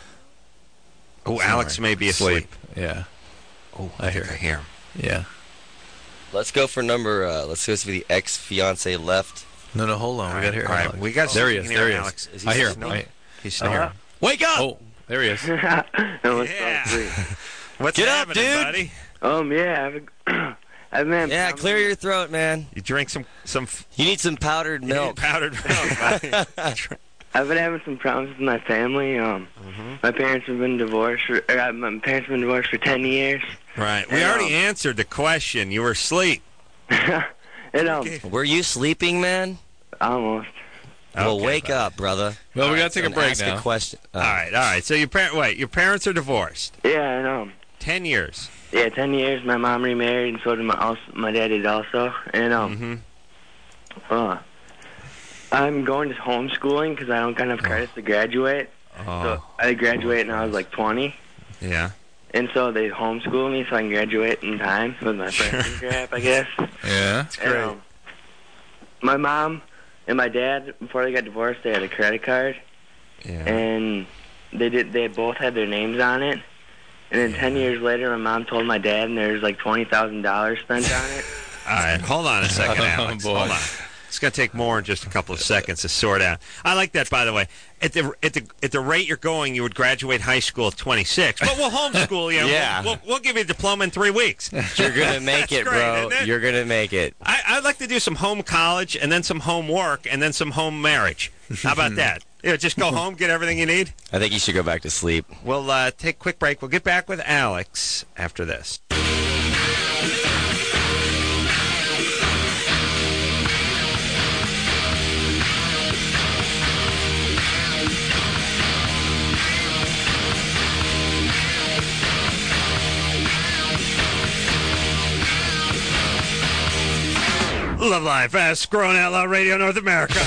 Oh, Sorry. Alex may be asleep. Yeah. Oh, I hear I it. hear him. Yeah. Let's go for number. Uh, let's go for the ex-fiance left. No, no, hold on. We got to hear All right, Alex. we got There he you is. can There he hear is. Alex. Is he I hear him. snoring? I, He's I snoring. hear him. Wake up! Oh, there he is. yeah. What's Get up, happening, dude? buddy? Um, yeah, I've, I've been. Yeah, clear your throat, man. You drink some some f- You need some powdered you need milk. powdered milk. buddy. I've been having some problems with my family. Um, Mm-hmm. my parents have been divorced. For, or, uh, my parents have been divorced for ten years. Right. We And, already um, answered the question. You were asleep. and um, Were you sleeping, man? almost. Well, Okay, wake buddy. up, brother. Well, we got to take a And break ask now. a question. Uh, All right, all right. So your parent, wait, your parents are divorced. Yeah, and um, Ten years. yeah, ten years. My mom remarried, and so did my also, my dad did also. And um, Mm-hmm. uh, I'm going to homeschooling because I don't got enough credits to graduate. So Oh, I graduated when I was like twenty. yeah. And so they homeschool me so I can graduate in time with my friends and crap, I guess. Yeah. And, um, my mom and my dad, before they got divorced, they had a credit card, Yeah. and they did. They both had their names on it. And then ten years later, my mom told my dad, and there's like twenty thousand dollars spent on it. All right, hold on a second, Oh, Alex. boy. Hold on. It's going to take more than just a couple of seconds to sort out. I like that, by the way. At the at the at the rate you're going, you would graduate high school at twenty-six. But we'll homeschool you. Yeah. We'll, we'll, we'll give you a diploma in three weeks. You're gonna make it, great, bro. isn't it? You're gonna make it. I, I'd like to do some home college and then some home work and then some home marriage. How about that? You know, just go home, get everything you need. I think you should go back to sleep. We'll uh, take a quick break. We'll get back with Alex after this. Love Life, fast growing outlaw radio North America.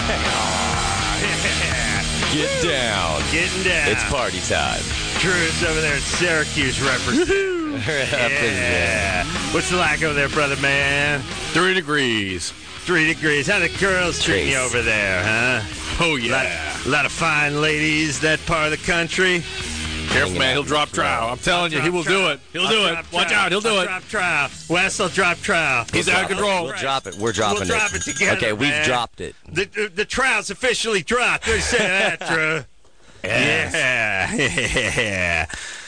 Get down. Getting down. It's party time. Drew's over there in Syracuse representing. Yeah. What's the like over there, brother man? Three degrees. Three degrees. How the girls treating you over there, huh? Oh, yeah. A lot, a lot of fine ladies, that part of the country. Careful, man. He'll drop trowel. I'm telling you, he will do it. He'll do it. Watch out. He'll do it. Drop trowel. Wes will drop trowel. He's out of control. We'll drop it. We're dropping We'll drop it together, Okay, we've man. dropped it. The, the, the trowel's officially dropped. What do you say to that, Drew? Yeah. Yeah.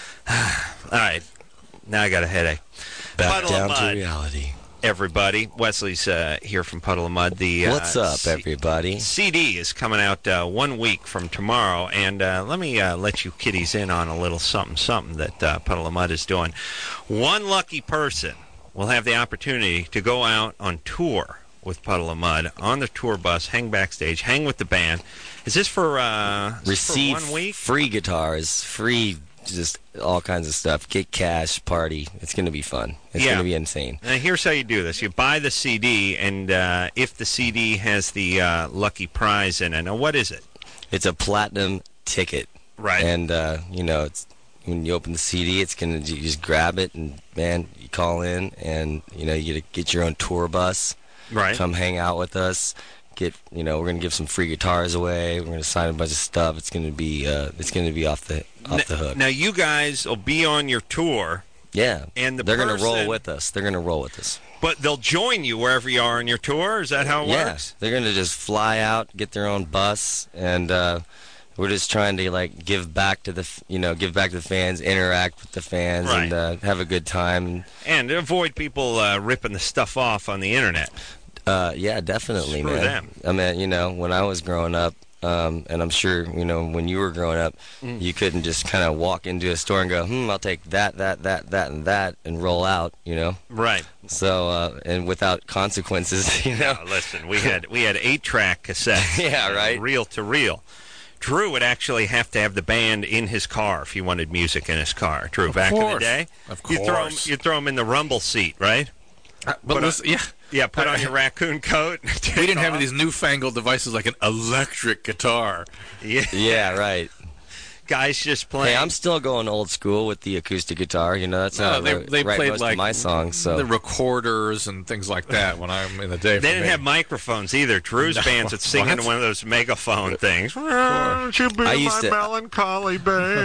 All right. Now I got a headache. Back Puddle down of to Mud. reality. Everybody, Wesley's uh, here from Puddle of Mud. The uh, What's up, C- everybody? C D is coming out uh, one week from tomorrow, and uh, let me uh, let you kiddies in on a little something, something that uh, Puddle of Mud is doing. One lucky person will have the opportunity to go out on tour with Puddle of Mud on the tour bus, hang backstage, hang with the band. Is this for uh, is this Receive for one week? free guitars, free just all kinds of stuff. Get cash, party. It's going to be fun. It's Yeah. going to be insane. Now, here's how you do this. You buy the C D, and uh, if the C D has the uh, lucky prize in it, now what is it? It's a platinum ticket. Right. And, uh, you know, it's when you open the C D, it's going to, you just grab it, and, man, you call in, and, you know, you get, get your own tour bus. Right. Come hang out with us. Get, you know, we're going to give some free guitars away. We're going to sign a bunch of stuff. It's going to be, uh, it's going to be off the, off the hook. Now, you guys will be on your tour. Yeah. And the They're going to roll person- with us. They're going to roll with us. But they'll join you wherever you are on your tour? Is that how it yeah. works? They're going to just fly out, get their own bus, and uh, we're just trying to, like, give back to the, f- you know, give back to the fans, interact with the fans, Right. and uh, have a good time. And avoid people uh, ripping the stuff off on the internet. Uh, yeah, definitely, Screw man. them. I mean, you know, when I was growing up, um, and I'm sure, you know, when you were growing up, Mm. you couldn't just kind of walk into a store and go, hmm, I'll take that, that, that, that, and that, and roll out, you know? Right. So, uh, and without consequences, you know? Now, listen, we had we had eight-track cassettes. Yeah, right. Reel to reel. Drew would actually have to have the band in his car if he wanted music in his car. Drew, Of back in the course. day, Of you throw him, course. you throw him in the rumble seat, right? But Put on- listen, yeah. Yeah, put on your raccoon coat. We didn't have these newfangled devices like an electric guitar. Yeah. Yeah, right. Guys just playing. Hey, I'm still going old school with the acoustic guitar. You know, that's how No, I they wrote, they write played most like of my songs. So the recorders and things like that when I'm in the day. They for didn't me. have microphones either. Drew's No. bands would sing into What? one of those megaphone things. Won't you be I used my to- melancholy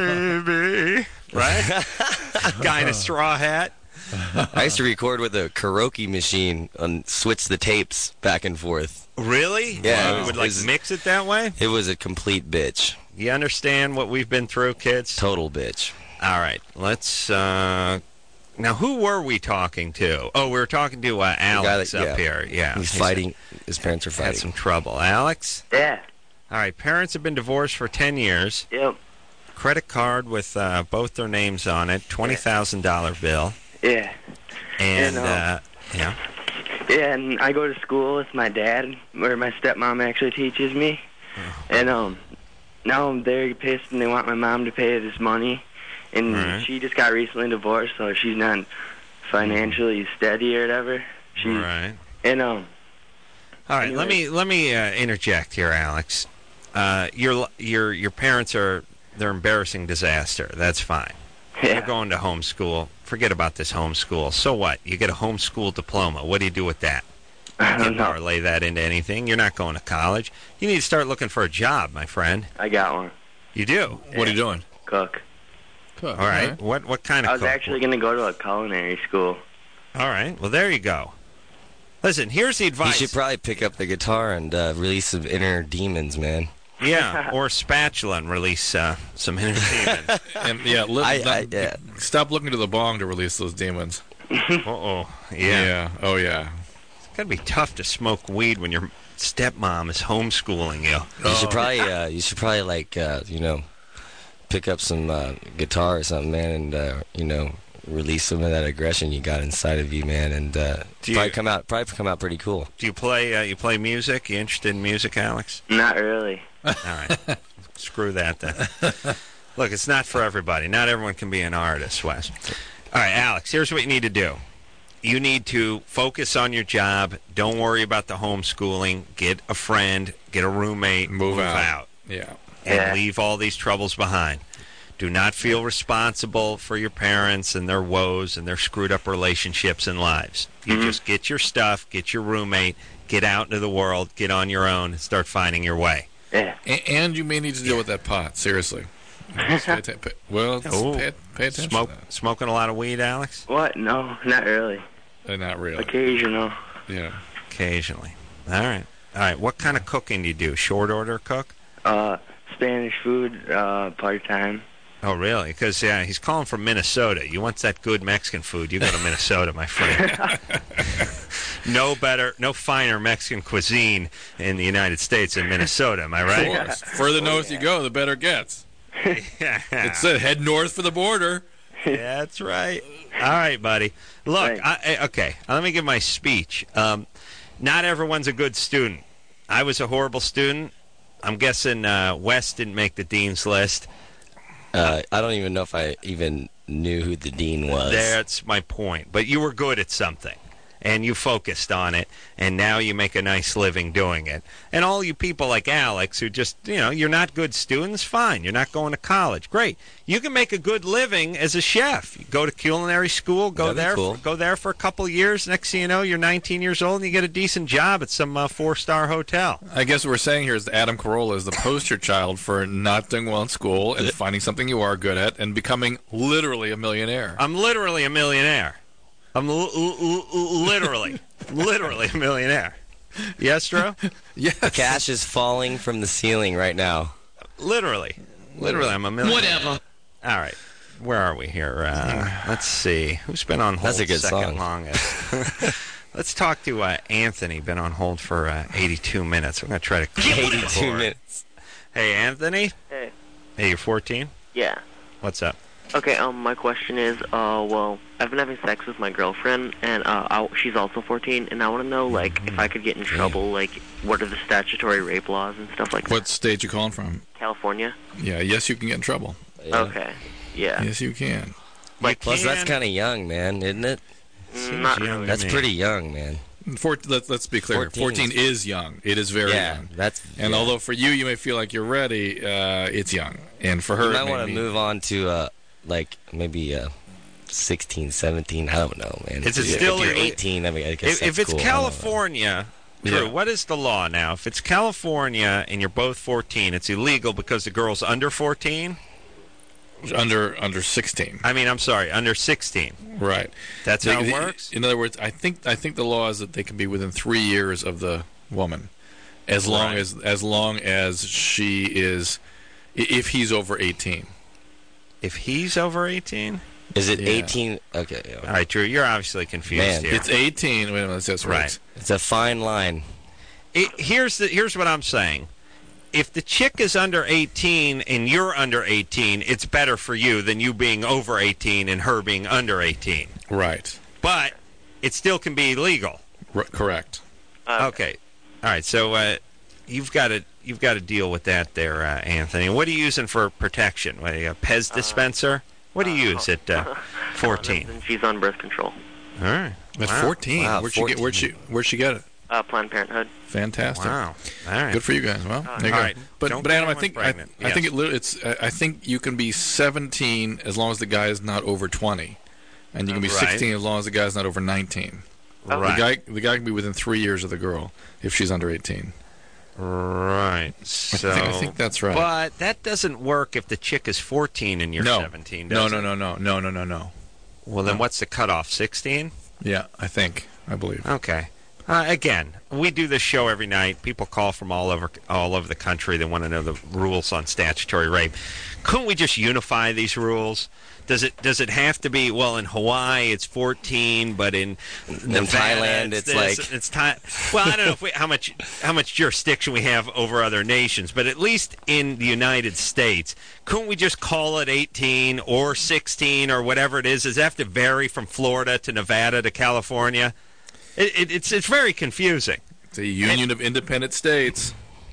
baby? Right? Guy in a straw hat. I used to record with a karaoke machine and switch the tapes back and forth. Really? Yeah, You it was- would it like was- mix it that way? It was a complete bitch. You understand what we've been through, kids? Total bitch. All right, let's. Uh, now, who were we talking to? Oh, we were talking to uh, Alex that- up yeah. here. Yeah, He's fighting. His parents are Had fighting. some trouble. Alex? Yeah. All right, parents have been divorced for ten years. Yep. Credit card with uh, both their names on it, twenty thousand dollar bill. Yeah. And, And, uh, uh, yeah. Yeah, and I go to school with my dad, where my stepmom actually teaches me. And um, now they're pissed and they want my mom to pay this money. And Right. she just got recently divorced, so she's not financially steady or whatever. She, Right. And um, All right, let me let me uh, interject here, Alex. Uh, your your your parents are they're embarrassing disaster. That's fine. You're going to homeschool. Forget about this homeschool. So what? You get a homeschool diploma. What do you do with that? You can't parlay that into anything. You're not going to college. You need to start looking for a job, my friend. I got one. You do. What are you doing? Cook. Cook. All right. What what kind of I was cook? actually going to go to a culinary school. All right. Well, there you go. Listen, here's the You advice. should probably pick up the guitar and uh, release some inner demons, man. Yeah, or spatula and release uh, some inner demons. And yeah, li- I- not- I- yeah. stop looking to the bong to release those demons. Uh-oh. Yeah. Yeah. Oh yeah. It's got to be tough to smoke weed when your stepmom is homeschooling you. You should probably, uh, you should probably like, uh, you know, pick up some uh, guitar or something, man, and uh, you know, release some of that aggression you got inside of you, man, and uh, Do you- probably come out, probably come out pretty cool. Do you play uh, you play music? You interested in music, Alex? Not really. All right. Screw that then. Look, it's not for everybody. Not everyone can be an artist, Wes. All right, Alex, here's what you need to do. you need to focus on your job. Don't worry about the homeschooling. Get a friend, get a roommate, Move move out. out, Yeah. and Yeah. leave all these troubles behind. Do not feel responsible for your parents and their woes and their screwed up relationships and lives. You Mhm. just get your stuff, get your roommate, get out into the world, get on your own, and start finding your way. Yeah. A- and you may need to deal with that pot. Seriously. Just pay atten- pay- well, just Oh. pay, pay attention Smoke, to that. smoking a lot of weed, Alex? What? No, not really. Uh, not really. Occasional. Yeah. Occasionally. All right. All right. What kind of cooking do you do? Short order cook? Uh, Spanish food, uh, part time. Oh, really? Because yeah, he's calling from Minnesota. You want that good Mexican food, you go to Minnesota, my friend. No better, no finer Mexican cuisine in the United States than Minnesota. Am I right? Of course. Further north you go, the better it gets. It said head north for the border. Yeah, that's right. All right, buddy. Look, I, I, okay, let me give my speech. Um, not everyone's a good student. I was a horrible student. I'm guessing uh, Wes didn't make the dean's list. Uh, I don't even know if I even knew who the dean was. That's my point. But you were good at something, and you focused on it, and now you make a nice living doing it. And all you people like Alex who just, you know, you're not good students, fine. You're not going to college. Great. You can make a good living as a chef. You go to culinary school, go That'd be there, cool. for, go there for a couple of years. Next thing you know, you're nineteen years old, and you get a decent job at some uh, four-star hotel. I guess what we're saying here is that Adam Carolla is the poster child for not doing well in school and finding something you are good at and becoming literally a millionaire. I'm literally a millionaire. I'm l- l- l- literally, literally a millionaire. Yes, Drew? Yes. The cash is falling from the ceiling right now. Literally. Literally, I'm a millionaire. Whatever. All right. Where are we here? Uh, let's see. Who's been on hold That's a good second song. longest? Let's talk to uh, Anthony. Been on hold for uh, eighty-two minutes. We're going to try to clear the eighty-two board. minutes. Hey, Anthony? Hey. Hey, you're fourteen? Yeah. What's up? Okay, um, my question is, uh, well, I've been having sex with my girlfriend, and uh, I, she's also fourteen, and I want to know, like, if I could get in trouble, like, what are the statutory rape laws and stuff like that? What state you calling from? California? Yeah, yes, you can get in trouble. Okay, yeah. Yes, you can. Like, Plus, that's kind of young, man, isn't it? Mm, not really. That's pretty young, man. Four, let, let's be clear. fourteen fourteen is young. It is very Yeah, young. that's. And yeah. although for you, you may feel like you're ready, uh, it's young. And for her, you it might may want to be- move on to uh, like maybe uh, sixteen, seventeen. I don't know, man. Is it If still- you're eighteen? I mean, I guess If, if that's it's cool. I don't know. California, Drew, Yeah. what is the law now? If it's California and you're both fourteen, it's illegal because the girl's under fourteen? under under sixteen. I mean, I'm sorry, under sixteen. Right. That's They- how it they- works? In other words, I think I think the law is that they can be within three years of the woman, as long Right. as as long as she is, i- if he's over eighteen. If he's over eighteen? Is it Yeah. eighteen? Okay. yeah. All right, Drew, you're obviously confused Man, here. It's eighteen. Wait a minute, that's Right. right. It's a fine line. It, here's the here's what I'm saying. If the chick is under eighteen and you're under eighteen, it's better for you than you being over eighteen and her being under eighteen. Right. But it still can be illegal. R- correct. Okay. All right. So uh, you've got to you've got to deal with that there, uh, Anthony. What are you using for protection? What, a Pez dispenser? What do you use at uh, fourteen? And she's on birth control. All right. At Wow. fourteen, Wow, where'd she get? Where'd she? Where'd she get it? Uh, Planned Parenthood. Fantastic. Wow. All right. Good for you guys. Well, there you All go. right. But Don't but get Adam, I anyone think I, pregnant. I think Yes. it li- it's I I think you can be seventeen as long as the guy is not over twenty, and you can be Right. sixteen as long as the guy's not over nineteen. Right. The guy the guy can be within three years of the girl if she's under eighteen. Right. I So. think, I think that's right. But that doesn't work if the chick is fourteen and you're no. seventeen. No, Does no, it? no, no, no, no, no, no. Well, then No. what's the cutoff? sixteen? Yeah, I think I believe. Okay. Uh, again, we do this show every night. People call from all over all over the country. They want to know the rules on statutory rape. Couldn't we just unify these rules? Does it does it have to be? Well, in Hawaii it's fourteen, but in Nevada, Thailand, it's this, like- it's time. Well, I don't know if we, how much how much jurisdiction we have over other nations, but at least in the United States, couldn't we just call it eighteen or sixteen or whatever it is? Does it have to vary from Florida to Nevada to California? It, it, it's it's very confusing. It's a union of independent states.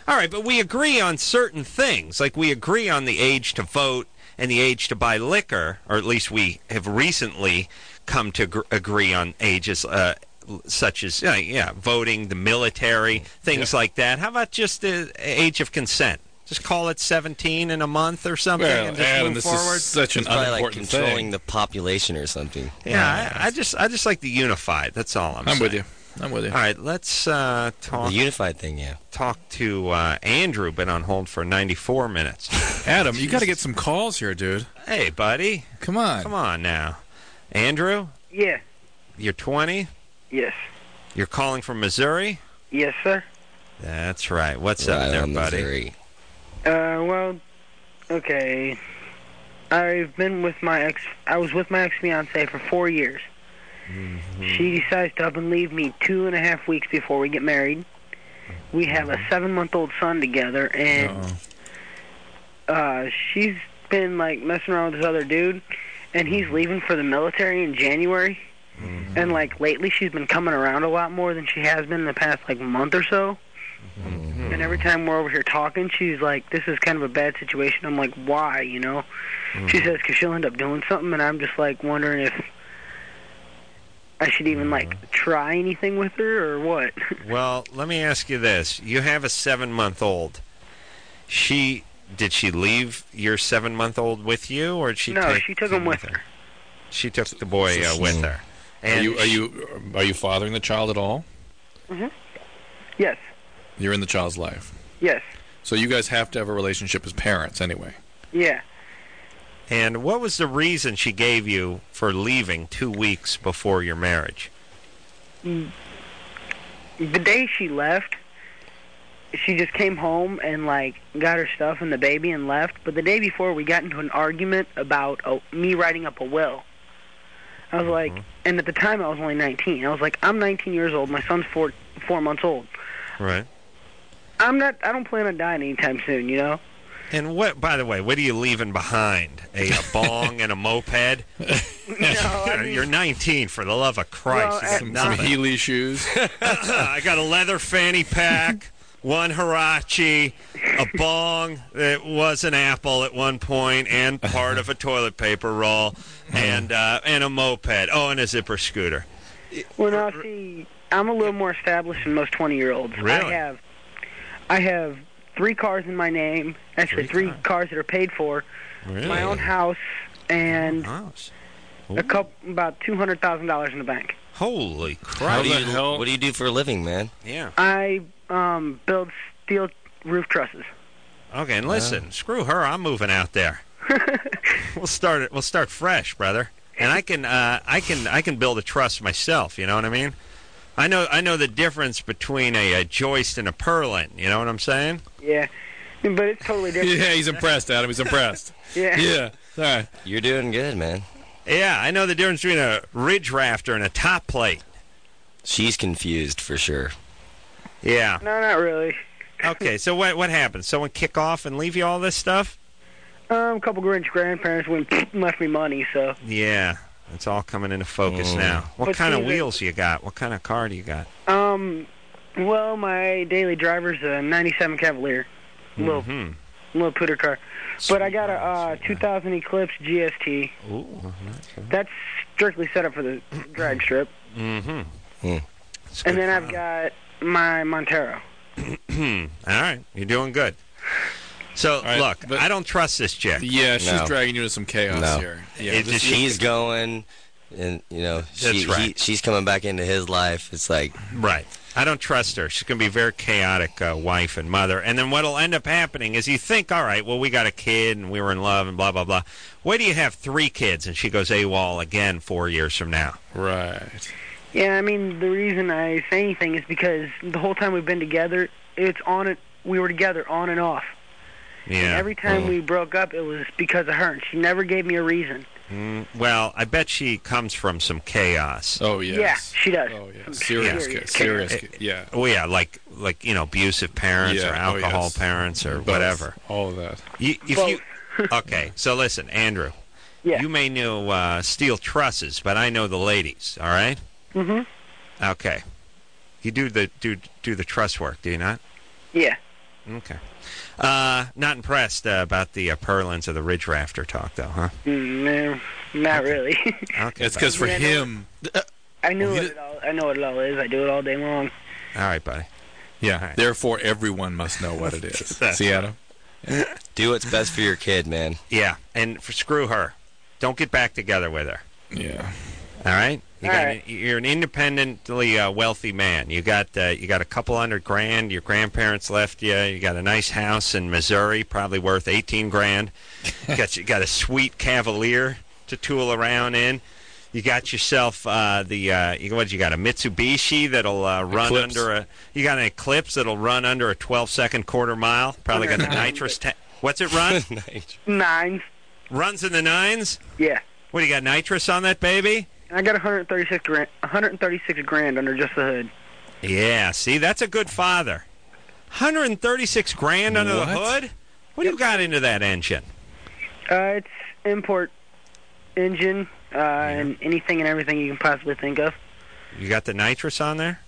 All right, but we agree on certain things. Like we agree on the age to vote and the age to buy liquor, or at least we have recently come to gr- agree on ages uh, such as, uh, yeah, voting, the military, things yeah. like that. How about just the age of consent? Just call it seventeen in a month or something well, and just Adam, move this forward. Is such an it's probably like unimportant controlling thing. the population or something. Yeah, yeah. I, I just I just like the unified. That's all I'm, I'm saying. with you. I'm with you. All right, let's uh, talk. The unified thing, yeah. Talk to uh, Andrew, been on hold for ninety-four minutes. Adam, you got to get some calls here, dude. Hey, buddy. Come on. Come on now. Andrew? Yeah. You're twenty? Yes. You're calling from Missouri? Yes, sir. That's right. What's right up there, on, buddy? Missouri. Uh, well, okay. I've been with my ex. I was with my ex-fiance for four years. Mm-hmm. She decides to up and leave me two and a half weeks before we get married. We have a seven-month-old son together, and uh, she's been like messing around with this other dude, and he's leaving for the military in January. Mm-hmm. And like lately, she's been coming around a lot more than she has been in the past like month or so. Mm-hmm. And every time we're over here talking, she's like, "This is kind of a bad situation." I'm like, "Why?" You know? Mm-hmm. She says, "Because she'll end up doing something," and I'm just like wondering if I should even like try anything with her or what. Well, let me ask you this: you have a seven-month-old. She did she leave your seven-month-old with you, or did she? No, take she took him with her. She took the boy uh, with her. And are you are you are you fathering the child at all? Mhm. Yes. You're in the child's life. Yes. So you guys have to have a relationship as parents, anyway. Yeah. And what was the reason she gave you for leaving two weeks before your marriage? The day she left, she just came home and like got her stuff and the baby and left. But the day before, we got into an argument about uh, me writing up a will. I was like, and at the time I was only nineteen. I was like, I'm nineteen years old. My son's four four months old. Right. I'm not. I don't plan on dying anytime soon. You know. And what? By the way, what are you leaving behind? A, a bong and a moped? No, I mean, You're nineteen, for the love of Christ. Well, You got Some, some nothing. Healy shoes. I got a leather fanny pack, one Hirachi, a bong that was an apple at one point, and part of a toilet paper roll, and uh, and a moped. Oh, and a zipper scooter. Well, now see, I'm a little more established than most twenty-year-olds. Really? I have, I have three cars in my name. Actually, Three three, cars. cars that are paid for. Really? My own house and House. a couple, about two hundred thousand dollars in the bank. Holy What crap! do, you, what do you do for a living, man? Yeah. I um build steel roof trusses. Okay, and listen, screw her. I'm moving out there. we'll start it. We'll start fresh, brother. And I can, uh, I can, I can build a truss myself. You know what I mean? I know, I know the difference between a, a joist and a purlin. You know what I'm saying? Yeah, but it's totally different. Yeah, he's impressed, Adam. He's impressed. Yeah. Yeah. All right. You're doing good, man. Yeah, I know the difference between a ridge rafter and a top plate. She's confused for sure. Yeah. No, not really. Okay, so what what happened? Someone kick off and leave you all this stuff? Um, a couple Grinch grandparents went and left me money, so. Yeah, it's all coming into focus Mm. now. What But kind of see, the- wheels you got? What kind of car do you got? Um, well, my daily driver's a ninety-seven Cavalier, little Mhm. little pooter car. But I got a uh, two thousand Eclipse G S T. Ooh. That's strictly set up for the drag strip. Mm-hmm. Hmm. And then I've got my Montero. All right, you're doing good. So, right, look, but- I don't trust this chick. Yeah, she's No. dragging you into some chaos No. here. Yeah, It this just- is- She's going, and you know, she, That's right. he, she's coming back into his life. It's like, Right. I don't trust her. She's going to be a very chaotic uh, wife and mother. And then what'll end up happening is you think, all right, well, we got a kid and we were in love and blah, blah, blah. Wait till you have three kids and she goes AWOL again four years from now. right. Yeah, I mean, the reason I say anything is because the whole time we've been together, it's on it. We were together on and off. Yeah. And every time Mm. we broke up, it was because of her, and she never gave me a reason. Mm, well, I bet she comes from some chaos. Oh, yes. Yeah, she does. Oh, yeah. Some Serious, serious ca- serious, chaos. ca- yeah. Oh, yeah, like, like you know, abusive parents Yeah, or oh, alcohol yes. parents or Both. whatever. All of that. You, if Both. you, okay, so listen, Andrew. Yeah. You may know uh, steel trusses, but I know the ladies, all right? Mm-hmm. Okay. You do the do do the truss work, do you not? Yeah. Okay. Uh, not impressed uh, about the uh, Perlins or the Ridge Rafter talk, though, huh? Mm, no, not really. Okay. It's because for Yeah, I know him. I knew Well, he what it all. I know what it all is. I do it all day long. All right, buddy. Yeah. All right. Therefore, everyone must know what it is. That's See, Adam? Do what's best for your kid, man. Yeah, and for, screw her. Don't get back together with her. Yeah. All right. You All got, right. You're an independently uh, wealthy man. You got uh, you got a couple hundred grand. Your grandparents left you. You got a nice house in Missouri, probably worth eighteen grand. You got you got a sweet Cavalier to tool around in. You got yourself uh, the uh, you, what? You got a Mitsubishi that'll uh, run Eclipse. under a. You got an Eclipse that'll run under a twelve second quarter mile. Probably got the Under nine, nitrous. Ta- What's it run? Nines. Runs in the nines. Yeah. What do you got? Nitrous on that baby? I got one hundred thirty-six grand. one hundred thirty-six grand under just the hood. Yeah, see, that's a good father. one hundred thirty-six grand under What? the hood? What do you got into that engine? Uh, it's import engine uh, and anything and everything you can possibly think of. You got the nitrous on there?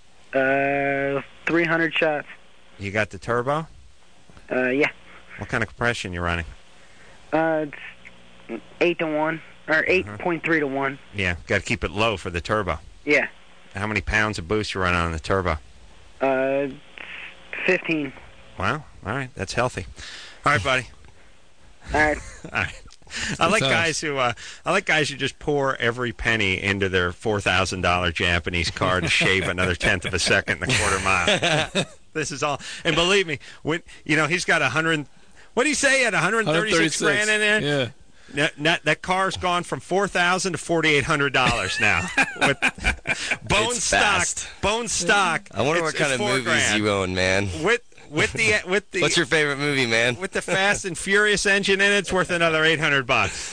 Uh, three hundred shots. You got the turbo? Uh, yeah. What kind of compression you running? Uh, it's eight to one or eight point three to one. Yeah, got to keep it low for the turbo. Yeah. How many pounds of boost you running on the turbo? Uh, fifteen. Wow, all right, that's healthy. All right, buddy. All right. All right. I like sounds- guys who uh, I like guys who just pour every penny into their four thousand dollar Japanese car to shave another tenth of a second in the quarter mile. This is all, and believe me, when you know he's got a hundred. What do you say? He had one hundred thirty-six grand in there. Yeah. That, that, that car's gone from four thousand to forty-eight hundred dollars now. With bone It's stock, fast. bone stock. I wonder it's- what kind it's of four movies grand. you own, man. With with the with the What's your favorite movie, man? with the Fast and Furious engine in it, it's worth another eight hundred bucks.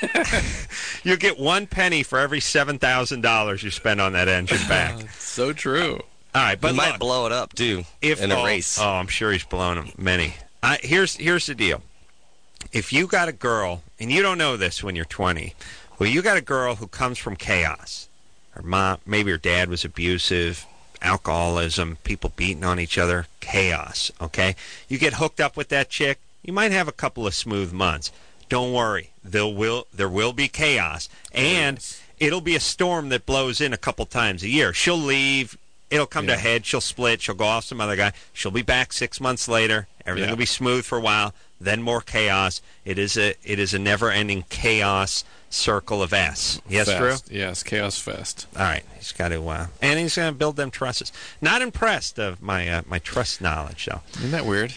You get one penny for every seven thousand dollars you spend on that engine back. So true. All right, but He might look, blow it up too if in a oh, race. Oh, I'm sure he's blown them many. I, here's here's the deal. If you got a girl, and you don't know this when you're twenty, well, you got a girl who comes from chaos. Her mom, maybe her dad was abusive, alcoholism, people beating on each other, chaos, okay? You get hooked up with that chick, you might have a couple of smooth months. Don't worry. There will there will be chaos, and it'll be a storm that blows in a couple times a year. She'll leave, it'll come to a head, she'll split, she'll go off some other guy, she'll be back six months later, everything Yeah. will be smooth for a while, then more chaos. It is a it is a never-ending chaos circle of S. Yes, Fest. Drew? Yes, Chaos Fest. All right, he's got to, uh, and he's going to build them trusses. Not impressed of my uh, my trust knowledge, though. Isn't that weird?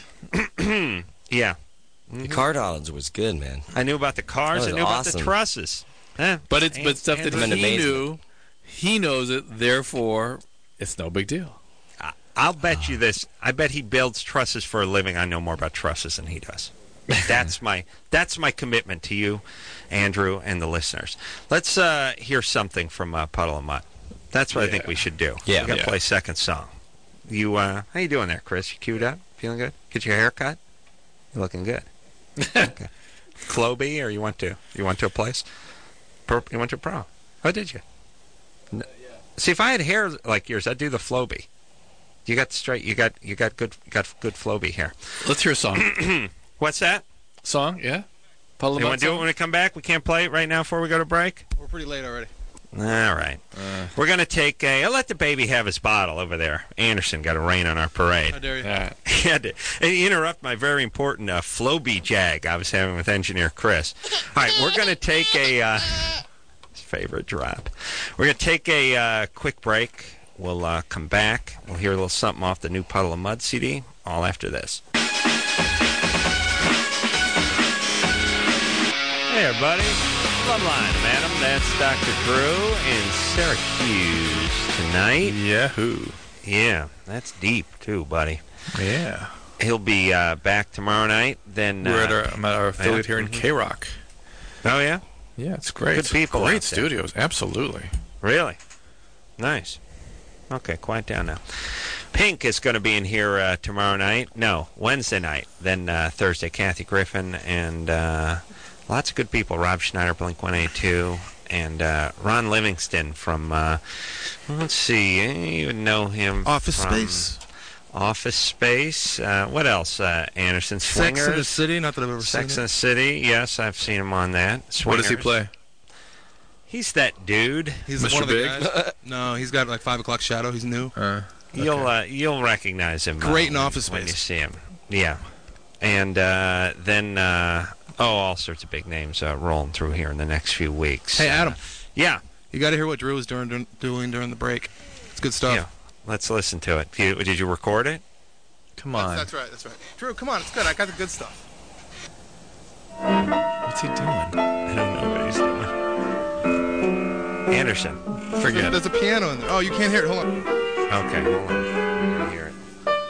Yeah, The car knowledge was good, man. I knew about the cars. That I was knew about the awesome. trusses. Eh, But it's and- but stuff that and- I'm in he amazement. knew, he knows it. Therefore, it's no big deal. I- I'll bet you this. I bet he builds trusses for a living. I know more about trusses than he does. That's my that's my commitment to you, Andrew, and the listeners. Let's uh, hear something from uh, Puddle of Mutt. That's what I think Yeah. we should do. Yeah. we got to Yeah. play second song. You, uh, how you doing there, Chris? You queued up? Feeling good? Get your hair cut? You're looking good. Okay. Floby, or you went to you went to a place? Pro, you went to a pro? Oh, did you? N- See, if I had hair like yours, I'd do the Floby. You got straight. You got you got good you got good Floby hair. Let's hear a song. What's that? Song, yeah. Puddle of You Mutt want to do it song? when we come back? We can't play it right now before we go to break? We're pretty late already. All right. Uh, We're going to take a... I'll let the baby have his bottle over there. Anderson got a rain on our parade. How dare you? yeah. He had to and he interrupt my very important uh, Floby jag I was having with engineer Chris. All right, we're going to take a... Uh, his favorite drop. We're going to take a uh, quick break. We'll uh, come back. We'll hear a little something off the new Puddle of Mud C D, all after this. Hey, everybody. Love line, madam. That's Doctor Drew in Syracuse tonight. Yahoo. Yeah, that's deep, too, buddy. Yeah. He'll be uh, back tomorrow night. Then We're uh, at our, I'm at our affiliate yeah. here in Mhm. K-Rock. Oh, yeah? Yeah, it's great. Good people out Great there. studios, absolutely. Really? Nice. Okay, quiet down now. Pink is going to be in here uh, tomorrow night. No, Wednesday night. Then uh, Thursday, Kathy Griffin and uh, lots of good people. Rob Schneider, Blink one eighty-two, and uh, Ron Livingston from, uh, let's see, you would know him Office from Space. Office Space. Uh, what else? Uh, Anderson Swingers. Sex in the City. Not that I've ever seen Sex it. in the City. Yes, I've seen him on that. What Swingers. does he play? He's that dude. He's Mister one of the Big? guys. No, he's got like Five O'Clock Shadow. He's new. Uh, You'll uh, you'll recognize him. Great uh, in Office when Space. you see him. Yeah, and uh, then uh, oh, all sorts of big names uh, rolling through here in the next few weeks. Hey, Adam. Uh, yeah. You got to hear what Drew was doing, doing doing during the break. It's good stuff. Yeah. Let's listen to it. You, did you record it? Come on. That's, that's right. That's right. Drew, come on. It's good. I got the good stuff. What's he doing? I don't know what he's doing. Anderson. Forget There's it. a piano in there. Oh, you can't hear it. Hold on. Okay, hold on. Let me hear it.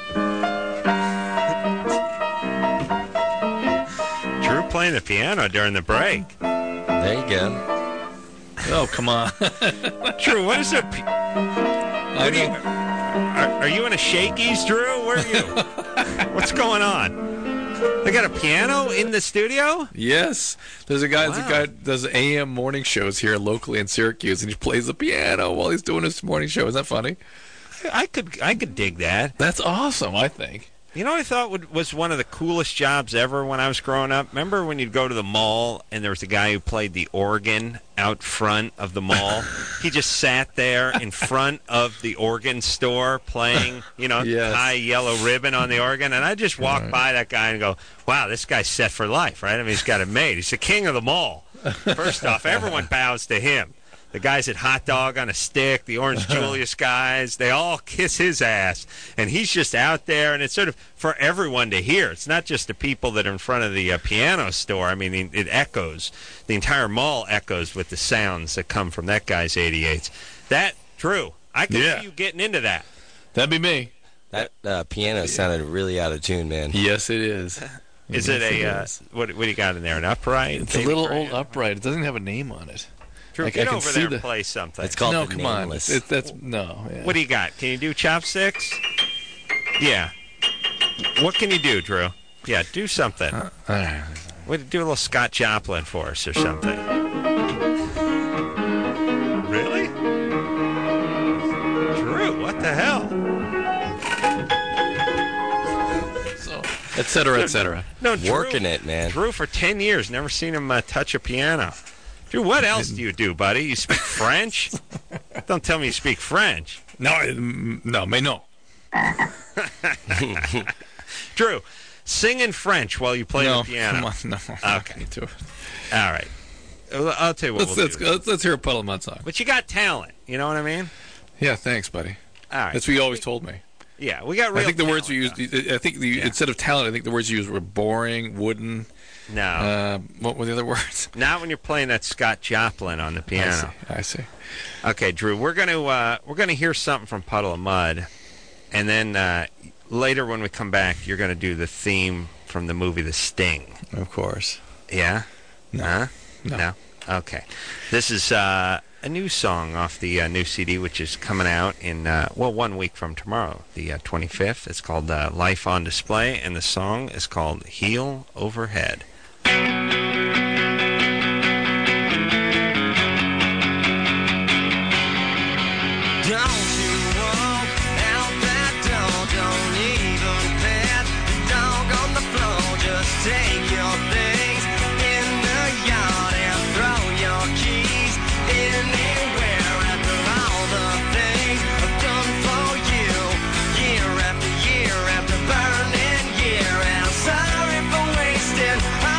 Drew playing the piano during the break. There you go. Oh, come on. Drew, what is it? P- what are, you, are, are you in a shakies, Drew? Where are you? What's going on? They got a piano in the studio? Yes. There's a guy, Wow. there's a guy does A M morning shows here locally in Syracuse, and he plays the piano while he's doing his morning show. Isn't that funny? I could I could dig that. That's awesome, I think. You know what I thought would, was one of the coolest jobs ever when I was growing up? Remember when you'd go to the mall and there was a guy who played the organ out front of the mall? He just sat there in front of the organ store playing, you know, Yes. high yellow ribbon on the organ. And I just walk Right. by that guy and go, wow, this guy's set for life, right? I mean, he's got it made. He's the king of the mall. First off, everyone bows to him. The guys at Hot Dog on a Stick, the Orange Julius guys, they all kiss his ass. And he's just out there, and it's sort of for everyone to hear. It's not just the people that are in front of the uh, piano store. I mean, it, it echoes. The entire mall echoes with the sounds that come from that guy's eighty-eights. That, Drew, I can Yeah. see you getting into that. That'd be me. That uh, piano sounded really out of tune, man. Yes, it is. Is Yes, it a, uh, is. what, what do you got in there, an upright? It's a little old upright. It doesn't have a name on it. Drew, Like, get I can over see there the- and play something. It's called no, the come on. Nameless. It, that's no. Yeah. What do you got? Can you do chopsticks? Yeah. What can you do, Drew? Yeah, do something. Uh, all right. What, do a little Scott Joplin for us or something. Really? Drew, what the hell? So, et cetera, et cetera. No, Drew, Working it, man. Drew for ten years, never seen him uh, touch a piano. Drew, what else do you do, buddy? You speak French? Don't tell me you speak French. No, mm, no, mais no. Drew, sing in French while you play no, the piano. come on, no. Okay. Do it. All right. Well, I'll tell you what Let's we'll let's, do. let's let's hear a Puddle of Mud song. But you got talent. You know what I mean? Yeah, thanks, buddy. All right. That's what you always told me. Yeah, we got real I think the words we talent, used. I think the, Yeah. instead of talent, I think the words you used were boring, wooden. No. Uh, what were the other words? Not when you're playing that Scott Joplin on the piano. I see. I see. Okay, Drew, we're going to uh, we're going to hear something from Puddle of Mud, and then uh, later when we come back, you're going to do the theme from the movie The Sting. Of course. Yeah? No. Huh? No. Okay. This is uh, a new song off the uh, new C D, which is coming out in, uh, well, one week from tomorrow, the uh, twenty-fifth. It's called uh, Life on Display, and the song is called Heel Overhead. Don't you walk out that door, don't even pat the dog on the floor, just take your things in the yard and throw your keys anywhere after all the things I've done for you, year after year after burning year, and I'm sorry for wasting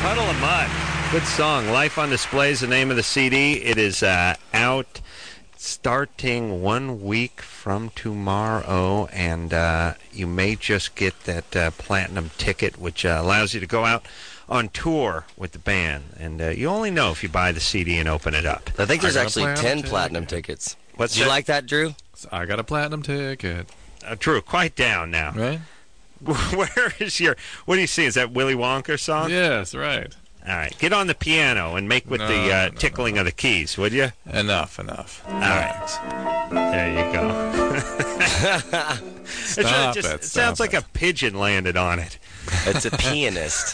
Puddle of Mud. Good song. Life on Display is the name of the C D. It is uh, out starting one week from tomorrow, and uh, you may just get that uh, platinum ticket, which uh, allows you to go out on tour with the band. And uh, you only know if you buy the C D and open it up. I think there's I got a actually platinum ten ticket. platinum tickets. What's Do you that? like that, Drew? I got a platinum ticket. Uh, Drew, quiet down now. Right? Where is your... What do you see? Is that Willy Wonka song? Yes, right. All right. Get on the piano and make with No, the uh, no, tickling of the keys, would you? Enough, enough. All right. There you go. It's really Stop just, it, it sounds stop like a pigeon landed on it. It's a pianist.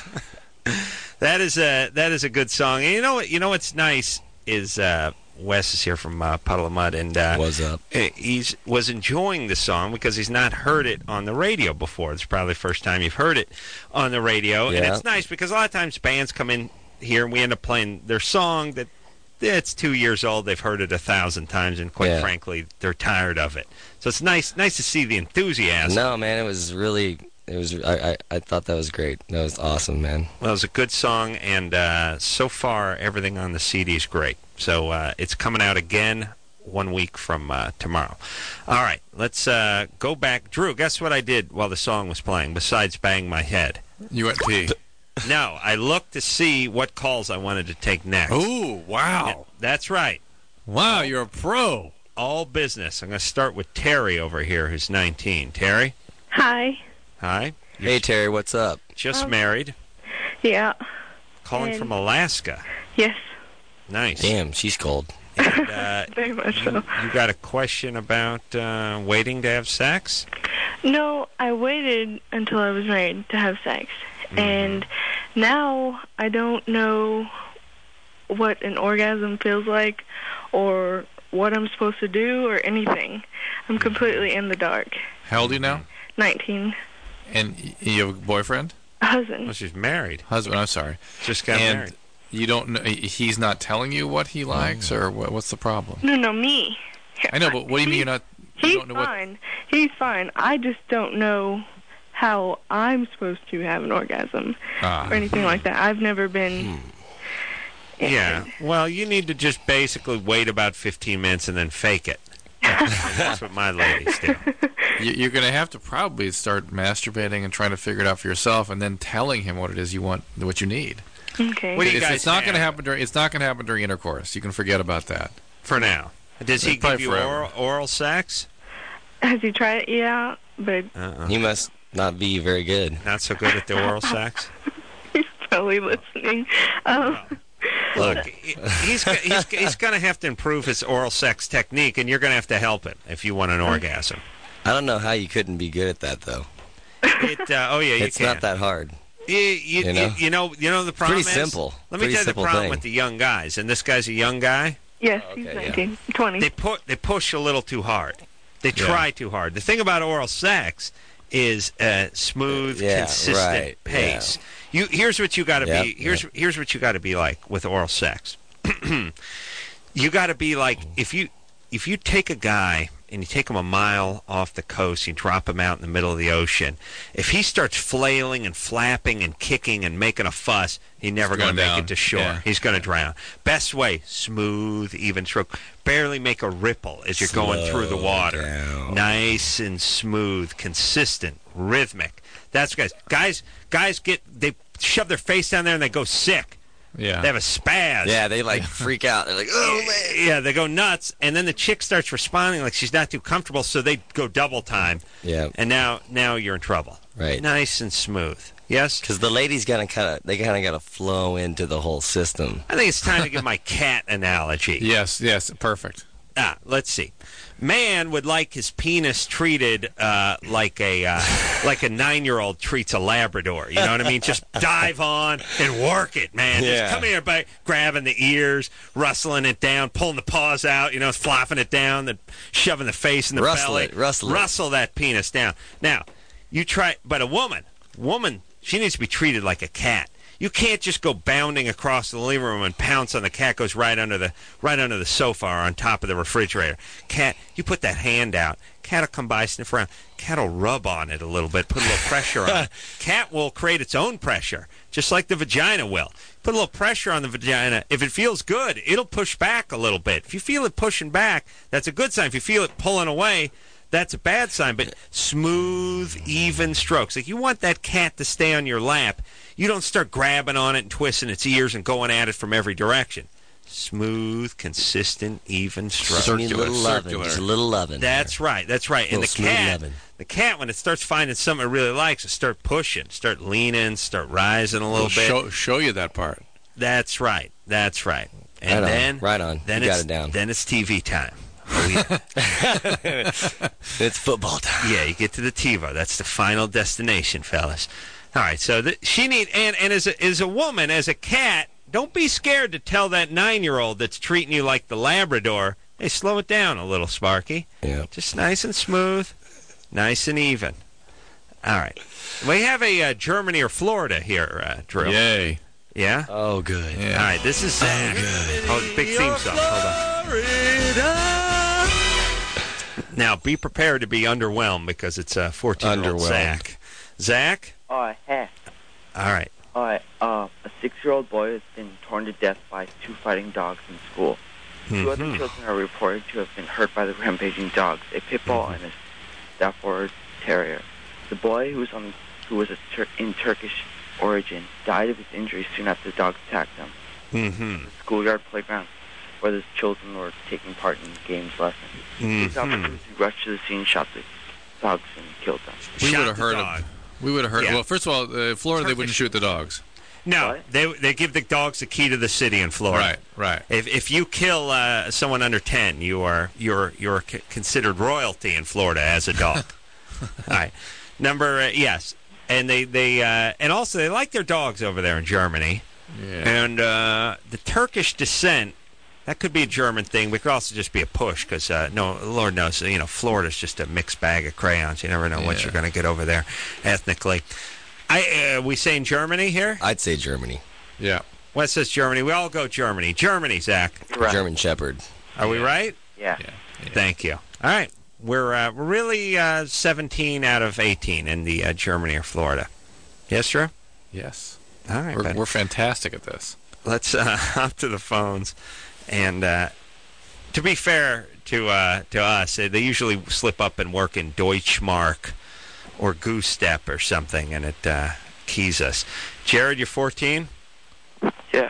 That is a that is a good song. And you know what? You know what's nice is uh, Wes is here from uh, Puddle of Mud, and uh, What's up? He's was enjoying the song because he's not heard it on the radio before. It's probably the first time you've heard it on the radio, and Yeah. it's nice because a lot of times bands come in here and we end up playing their song that it's two years old. They've heard it a thousand times, and quite Yeah. frankly, they're tired of it. So it's nice nice to see the enthusiasm. No, man, it was really. It was. I, I. I thought that was great. That was awesome, man. Well, it was a good song, and uh, so far everything on the C D is great. So uh, it's coming out again one week from uh, tomorrow. All right, let's uh, go back. Drew, guess what I did while the song was playing, besides bang my head? You went pee. No, I looked to see what calls I wanted to take next. Oh, wow. Yeah, that's right. Wow, you're a pro. All business. I'm going to start with Terry over here, who's nineteen. Terry? Hi. Hi. Hey, Terry, what's up? Just Um, married. Yeah. Calling and- from Alaska. Yes. Nice. Damn, she's cold. And, uh, Very much you, so. you got a question about uh, waiting to have sex? No, I waited until I was married to have sex. Mm-hmm. And now I don't know what an orgasm feels like or what I'm supposed to do or anything. I'm completely in the dark. How old are you now? nineteen. And y- you have a boyfriend? Husband. Well, she's married. Husband, I'm sorry. Just got and married. you don't know, he's not telling you what he likes, or what, what's the problem? No, no, me. I know, but what do you mean you're not... You He's don't know what, fine. He's fine. I just don't know how I'm supposed to have an orgasm Ah. or anything like that. I've never been... Yeah. Well, you need to just basically wait about fifteen minutes and then fake it. And that's what my ladies do. you, you're going to have to probably start masturbating and trying to figure it out for yourself, and then telling him what it is you want, what you need. Okay. What do you it's, guys it's not going to have? happen during. It's not going to happen during intercourse. You can forget about that. For now. Does he Probably give you forever. oral, oral sex? Has he tried it? Yeah, but Uh-uh. You must not be very good. Not so good at the oral sex? he's probably listening. Um, Look, he- he's he's he's going to have to improve his oral sex technique, and you're going to have to help him if you want an orgasm. I don't know how you couldn't be good at that though. It, uh, oh yeah, you It's can. not that hard. You, you, You know? you, you know, you know the problem Pretty is? simple. Let me Pretty tell you the simple problem thing. with the young guys, and this guy's a young guy. yes, Oh, he's okay, yeah. nineteen. twenty. They put they push a little too hard. They Yeah. try too hard. The thing about oral sex is uh, smooth, Yeah, consistent right, pace. You here's what you got to Yep, be. Here's here's what you got to be like with oral sex. You got to be like if you if you take a guy and you take him a mile off the coast, you drop him out in the middle of the ocean. If he starts flailing and flapping and kicking and making a fuss, he's never He's going to going make down. it to shore. Yeah. He's going to drown. Best way, smooth, even stroke. Barely make a ripple as you're going through the Slow water. down. Nice and smooth, consistent, rhythmic. That's guys. Guys, guys get they shove their face down there and they go sick. Yeah. They have a spaz. Yeah, they like freak out. They're like, oh man. Yeah, they go nuts, and then the chick starts responding like she's not too comfortable, so they go double time, Yeah, and now now you're in trouble. right. Nice and smooth. Yes? Because the ladies gotta kind of, they kind of gotta flow into the whole system. I think it's time to give my cat analogy. Yes, yes, perfect. Ah, let's see. Man would like his penis treated uh, like a uh, like a nine-year-old treats a Labrador. You know what I mean? Just dive on and work it, man. Yeah. Just come here by grabbing the ears, rustling it down, pulling the paws out, you know, flopping it down, then shoving the face in the Rustle belly. it, rustle it. Rustle that penis down. Now, you try, but a woman, woman, she needs to be treated like a cat. You can't just go bounding across the living room and pounce on the cat. Goes right under the right under the sofa or on top of the refrigerator. Cat, you put that hand out. Cat will come by, sniff around. Cat will rub on it a little bit, put a little pressure on it. Cat will create its own pressure, just like the vagina will. Put a little pressure on the vagina. If it feels good, it'll push back a little bit. If you feel it pushing back, that's a good sign. If you feel it pulling away, that's a bad sign. But smooth, even strokes. Like, you want that cat to stay on your lap. You don't start grabbing on it and twisting its ears and going at it from every direction. Smooth, consistent, even strokes. Just a little loving. Just a little loving. That's right. That's right. And the cat, loving. the cat, when it starts finding something it really likes, it start pushing, start leaning, start rising a little We'll bit. Show, show you that part. That's right. That's right. And right then, on. Right on. Then you it's, got it down. Then it's T V time. Oh, yeah. It's football time. Yeah, you get to the TiVo. That's the final destination, fellas. All right, so the, she need and and as a as a woman, as a cat, don't be scared to tell that nine-year-old that's treating you like the Labrador, hey, slow it down a little, Sparky. Yeah. Just nice and smooth, nice and even. All right, we have a uh, Germany or Florida here, uh, Drew. Yay. Yeah. Oh, good. Yeah. All right, this is Zach. Oh, the big theme song. Hold on. Now, be prepared to be underwhelmed because it's a fourteen-year-old Zach. Zach? Oh, hey. All right. All right. Uh, a six-year-old boy has been torn to death by two fighting dogs in school. Two Mm-hmm. other children are reported to have been hurt by the rampaging dogs, a pit bull Mm-hmm. and a Stafford Terrier. The boy, who was on, who was a Tur- in Turkish origin, died of his injuries soon after the dogs attacked him. Mm-hmm. The schoolyard playground, where the children were taking part in the game's lesson. Police Mhm. officers rushed to the scene, shot the dogs, and killed them. We Shot would have the heard dog. of. We would have heard. Yeah. Well, first of all, uh, Florida, they wouldn't shoot the dogs. No, they they give the dogs the key to the city in Florida. Right, right. If if you kill uh, someone under ten, you are you're you're c- considered royalty in Florida as a dog. All right, number uh, yes, and they they uh, and also they like their dogs over there in Germany. Yeah. And uh, the Turkish descent, that could be a German thing. But it could also just be a push because uh, no, Lord knows, you know, Florida's just a mixed bag of crayons. You never know what Yeah. you're going to get over there ethnically. I uh, we saying Germany here? I'd say Germany. Yeah. What says Germany? We all go Germany. Germany, Zach. Right. German Shepherd. Are we right? Yeah. Yeah. Thank you. All right. We're uh, we're really uh, seventeen out of eighteen in the uh, Germany or Florida. Yes, Drew? Yes. All right. We're, buddy. we're fantastic at this. Let's uh, hop to the phones. And uh, to be fair to uh, to us, uh, they usually slip up and work in Deutschmark or Goose Step or something, and it uh, keys us. Jared, you're fourteen? Yeah.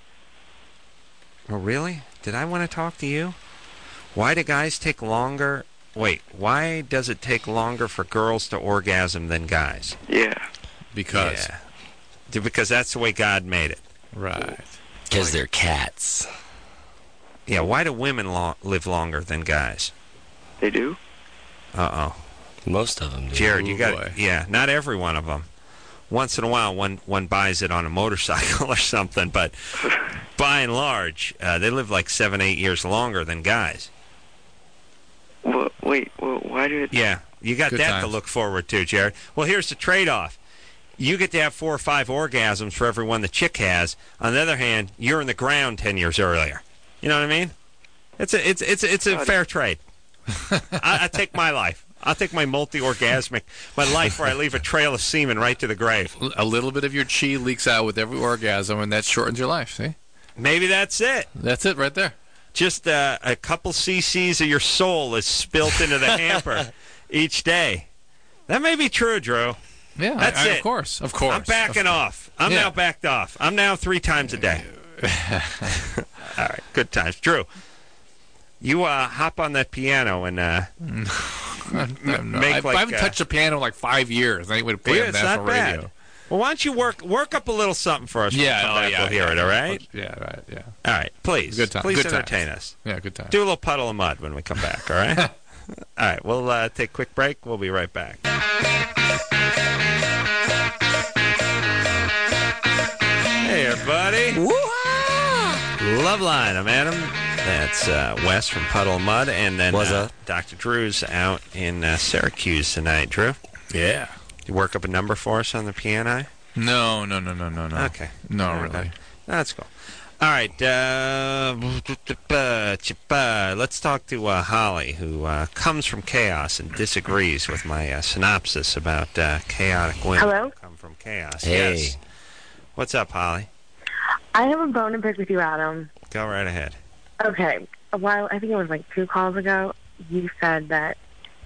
Oh, really? Did I want to talk to you? Why do guys take longer? Wait, why does it take longer for girls to orgasm than guys? Yeah. Because. Yeah. D- Because that's the way God made it. Right. Because they're cats. Yeah, why do women lo- live longer than guys? They do? Uh-oh. Most of them do. Jared, you Ooh, got boy. yeah, not every one of them. Once in a while, one one buys it on a motorcycle or something, but by and large, uh, they live like seven, eight years longer than guys. Well, wait, well, why do it... Yeah, you got Good that times. to look forward to, Jared. Well, here's the trade-off. You get to have four or five orgasms for every one the chick has. On the other hand, you're in the ground ten years earlier. You know what I mean? It's a it's it's it's a fair trade. I, I take my life. I'll take my multi-orgasmic, my life where I leave a trail of semen right to the grave. A little bit of your chi leaks out with every orgasm, and that shortens your life. See? Maybe that's it. That's it right there. Just uh, a couple cc's of your soul is spilt into the hamper each day. That may be true, Drew. Yeah, That's I, I, it. Of course, of course. I'm backing Of- off. I'm Yeah. now backed off. I'm now three times a day. All right, good times. Drew, you uh, hop on that piano and uh, No, make I, like... I haven't uh, touched a piano in like five years. I ain't going to play yeah, on it's national not bad. radio. Well, why don't you work work up a little something for us? when we Yeah, come oh, back, yeah, we'll hear yeah, it, all right? Yeah, right, yeah. All right, please. Good time. Please Good times. entertain us. Yeah, good time. Do a little puddle of mud when we come back, all right? All right, we'll uh, take a quick break. We'll be right back. Hey, everybody. Loveline. I'm Adam. That's uh, Wes from Puddle of Mud. And then What's uh, up? Doctor Drew's out in uh, Syracuse tonight. Drew, Yeah. you work up a number for us on the piano? No, no, no, no, no, no. Okay. No, Okay. really. That's cool. All right. Uh, let's talk to uh, Holly, who uh, comes from chaos and disagrees with my uh, synopsis about uh, chaotic women Hello? who come from chaos. Hey. Yes. What's up, Holly? I have a bone to pick with you, Adam. Go right ahead. Okay. A while, I think it was like two calls ago, you said that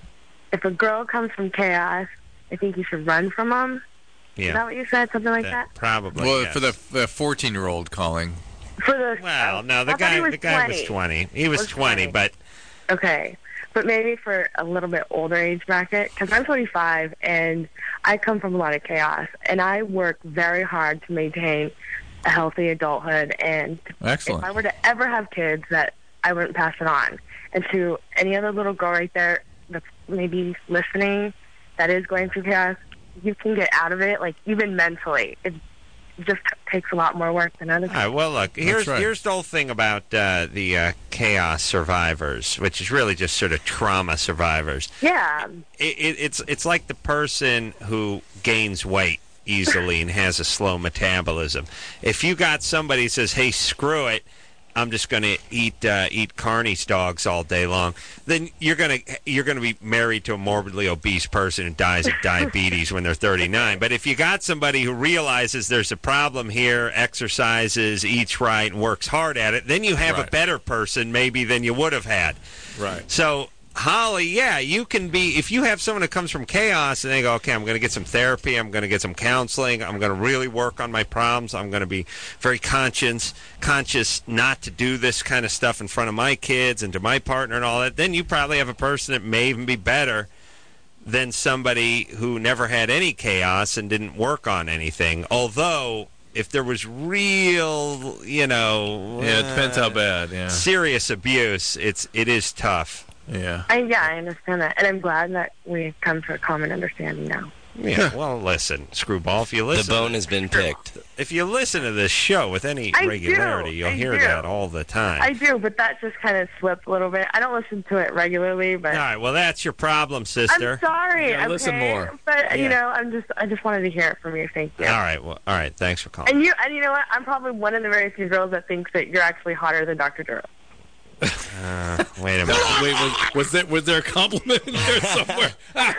if a girl comes from chaos, I think you should run from them. Yeah. Is that what you said? Something like that? Probably. Well, yes. for the the fourteen-year-old calling. For the Well, no, the I thought guy he was the guy was twenty. twenty. He was, Was twenty, twenty. but Okay. But maybe for a little bit older age bracket, because I'm twenty-five and I come from a lot of chaos, and I work very hard to maintain a healthy adulthood. And Excellent. if I were to ever have kids, that I wouldn't pass it on. And to any other little girl right there that's maybe listening that is going through chaos, you can get out of it, like even mentally. It just takes a lot more work than other all people. right, well, look, here's right. here's the whole thing about uh, the uh, chaos survivors, which is really just sort of trauma survivors. Yeah. It, it, it's it's like the person who gains weight easily and has a slow metabolism. If you got somebody who says, "Hey, screw it, I'm just going to eat uh, eat Carney's dogs all day long," then you're going to you're going to be married to a morbidly obese person who dies of diabetes when they're thirty-nine. But if you got somebody who realizes there's a problem here, exercises, eats right, and works hard at it, then you have Right. a better person maybe than you would have had. Right. So, Holly, yeah, you can be, if you have someone that comes from chaos and they go, okay, I'm going to get some therapy, I'm going to get some counseling, I'm going to really work on my problems, I'm going to be very conscious, conscious not to do this kind of stuff in front of my kids and to my partner and all that, then you probably have a person that may even be better than somebody who never had any chaos and didn't work on anything. Although, if there was real, you know... Yeah, it depends how uh, bad, yeah. serious abuse, it's it is tough. Yeah. I, yeah, I understand that. And I'm glad that we've come to a common understanding now. Yeah, well, listen, Screwball, if you listen... The bone has been picked. If you listen to this show with any I do, regularity, you'll I hear do. that all the time. I do, but that just kind of slipped a little bit. I don't listen to it regularly, but... All right, well, that's your problem, sister. I'm sorry. Yeah, okay? listen more. But, Yeah. you know, I'm just, I just wanted to hear it from you. Thank you. All right, well, all right, thanks for calling. And you, and you know what? I'm probably one of the very few girls that thinks that you're actually hotter than Doctor Duro. Uh, wait a minute. Wait, was, was there was there a compliment in there somewhere?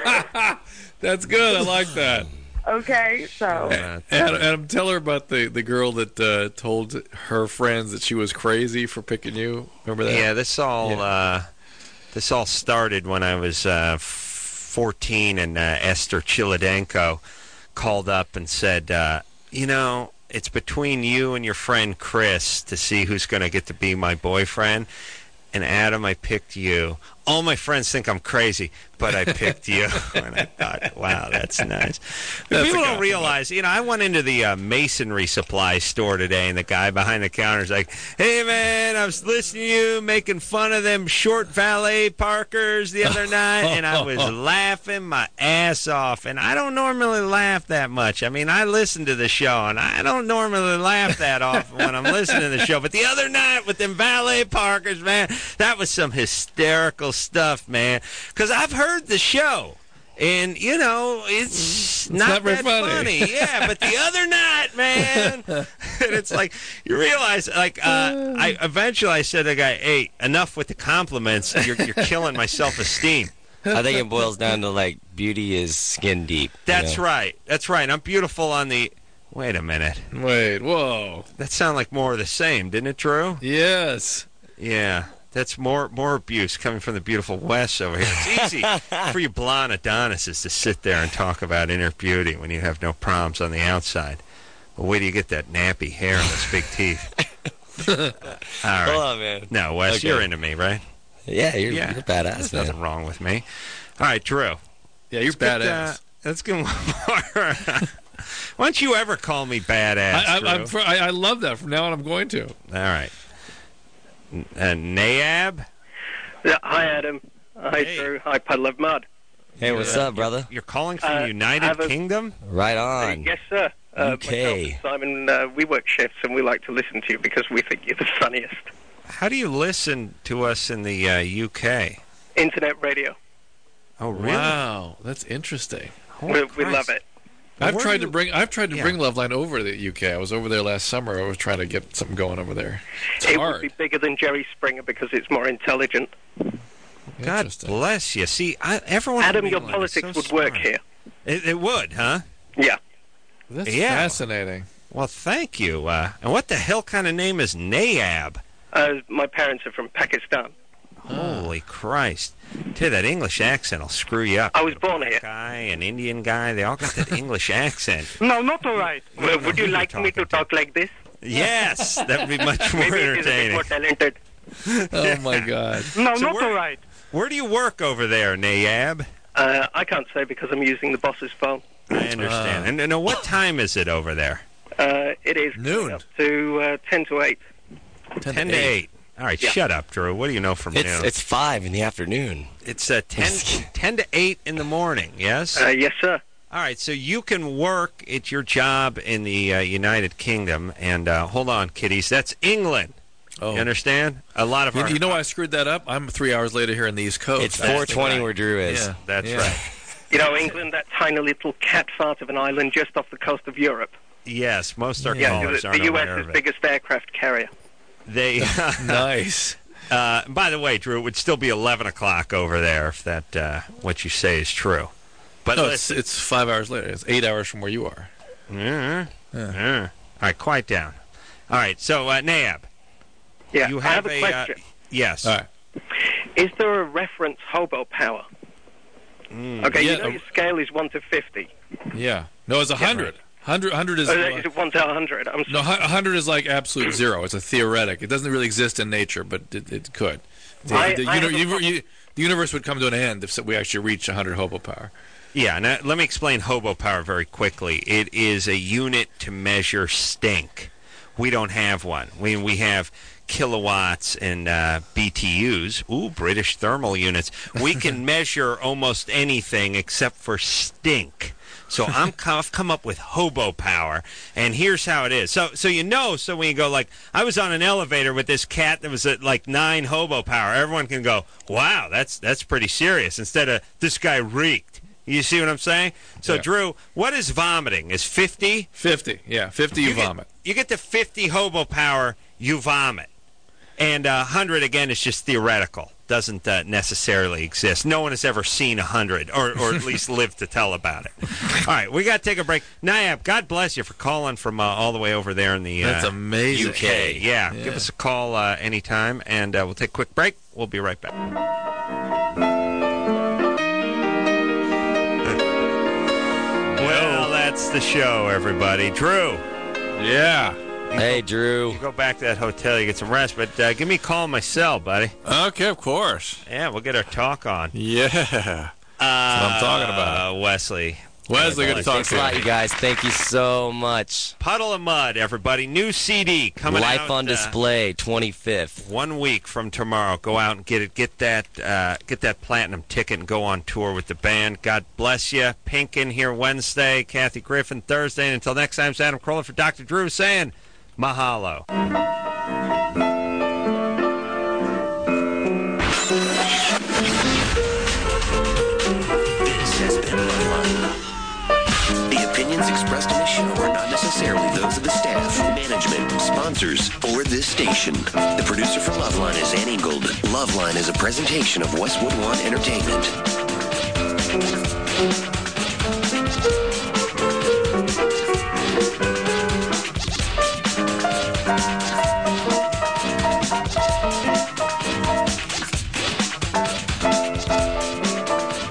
That's good. I like that. Okay, so... Adam, Adam, tell her about the, the girl that uh, told her friends that she was crazy for picking you. Remember that? Yeah, this all Yeah. uh, this all started when I was uh, fourteen, and uh, Esther Chiladenko called up and said, uh, you know, it's between you and your friend Chris to see who's going to get to be my boyfriend. And Adam, I picked you. All my friends think I'm crazy, but I picked you. And I thought, wow, that's nice. But That's people a don't compliment. realize, you know, I went into the uh, masonry supply store today, and the guy behind the counter is like, hey, man, I was listening to you making fun of them short valet parkers the other night, and I was laughing my ass off. And I don't normally laugh that much. I mean, I listen to the show, and I don't normally laugh that often when I'm listening to the show. But the other night with them valet parkers, man, that was some hysterical stuff, man. Because I've heard the show, and you know it's, not, not very that funny. funny. Yeah, but the other night, man, and it's like you realize, like uh, I eventually I said to the guy, "Hey, enough with the compliments. You're you're killing my self-esteem." I think it boils down to, like, beauty is skin deep. you That's know? right. That's right. I'm beautiful on the. Wait a minute. Wait, whoa. That sounded like more of the same, didn't it, Drew? Yes. Yeah. That's more more abuse coming from the beautiful Wes over here. It's easy for you blonde Adonises to sit there and talk about inner beauty when you have no problems on the outside. But wait till you get that nappy hair and those big teeth. All right. Hold on, man. No, Wes, Okay. you're into me, right? Yeah, you're, Yeah. you're badass, There's man. nothing wrong with me. All right, Drew. Yeah, you're Let's get, badass. uh, let's get one more. Why don't you ever call me badass, I, Drew? I, I'm, fr- I, I love that. From now on, I'm going to. All right. N- uh, Nayab? Yeah, hi, Adam. Hi, Drew. Hi, Puddle of Mud. Hey, what's You're, uh, up, brother? You're calling from Uh, the I United have a- Kingdom? Right on. Yes, sir. Uh, U K. myself and Simon, uh, we work shifts, and we like to listen to you because we think you're the funniest. How do you listen to us in the uh, U K? Internet radio. Oh, really? Wow, that's interesting. We, we love it. I've Where tried do to you- bring I've tried to Yeah. bring Loveline over to the U K. I was over there last summer. I was trying to get something going over there. It's It hard. would be bigger than Jerry Springer because it's more intelligent. God bless you. See, I, everyone. Adam, in your England is politics so would work smart. here. It, it would, huh? Yeah. That's Yeah. fascinating. Well, thank you. Uh, and what the hell kind of name is Nayab? Uh, my parents are from Pakistan. Holy Christ! Tell you, that English accent will screw you up. I was born here. Guy, an Indian guy, they all got that English accent. No, not all right. Well, would you like me to talk like this? Yes, that would be much more Maybe it is a bit entertaining. more talented. Oh my God! No, So not where- all right. Where do you work over there, Nayab? Uh, I can't say because I'm using the boss's phone. I understand. and, and uh, what time is it over there? Uh, it is Noon. up to uh, ten to eight. Ten to eight. All right, Yeah. shut up, Drew. What do you know from It's noon? it's five in the afternoon. It's uh, ten, ten to eight in the morning, yes? Uh, yes, sir. All right, so you can work at your job in the uh, United Kingdom, and uh, hold on, kiddies, that's England. Oh. You understand? A lot of You, our... you know why I screwed that up? I'm three hours later here in the East Coast. It's four twenty where Drew is. Yeah, That's yeah. right. You know, England, that tiny little cat fart of an island just off the coast of Europe. Yes, most our Yeah, callers the, aren't the U aware S is of it. biggest aircraft carrier. They... Nice. Uh, by the way, Drew, it would still be eleven o'clock over there if that uh, what you say is true. But No, it's, listen, it's five hours later. It's eight hours from where you are. Yeah. Yeah. All right, quiet down. All right, so uh, Nayab, Yeah, you I have, have a a question. Uh, yes. All right. Is there a reference hobo power? Mm. Okay, Yeah, you know uh, your scale is one to fifty. Yeah. No, it's a hundred. Hundred. Hundred is. Uh, is it one to a hundred? I'm No, a hundred is like absolute zero. It's a theoretic. It doesn't really exist in nature, but it, it could. The, I- the, I uni- have a uni- uni- the universe would come to an end if we actually reach a hundred hobo power. Yeah, and uh, let me explain hobo power very quickly. It is a unit to measure stink. We don't have one. We we have kilowatts and uh, B T Us. Ooh, British thermal units. We can measure almost anything except for stink. So I'm co- I've come up with hobo power, and here's how it is. So so you know, so when you go like, I was on an elevator with this cat that was at like nine hobo power, everyone can go, wow, that's that's pretty serious, instead of this guy reeked. You see what I'm saying? So Yeah. Drew, what is vomiting? Is fifty? Fifty, yeah, fifty. You, get- vomit. you get to fifty hobo power, you vomit. And uh, one hundred, again, is just theoretical. Doesn't uh, necessarily exist. No one has ever seen one hundred, or, or at least lived to tell about it. All right, we got to take a break. Nayab, God bless you for calling from uh, all the way over there in the uh, That's amazing. U K. Yeah, Yeah. give us a call uh, anytime, and uh, we'll take a quick break. We'll be right back. Well, that's the show, everybody. Drew. Yeah. Hey, Drew. You go back to that hotel, you get some rest, but uh, give me a call on my cell, buddy. Okay, of course. Yeah, we'll get our talk on. Yeah. That's Uh, what I'm talking about. Uh, Wesley. Wesley, good to talk Thanks to a lot, you. you guys. Thank you so much. Puddle of Mud, everybody. New C D coming out. Life on uh, Display, twenty-fifth. One week from tomorrow. Go out and get it. Get that. Uh, get that platinum ticket and go on tour with the band. God bless you. Pink in here Wednesday. Kathy Griffin Thursday. And until next time, it's Adam Carolla for Doctor Drew saying mahalo. This has been Loveline. The opinions expressed in the show are not necessarily those of the staff, management, sponsors, or this station. The producer for Loveline is Ann Ingold. Loveline is a presentation of Westwood One Entertainment.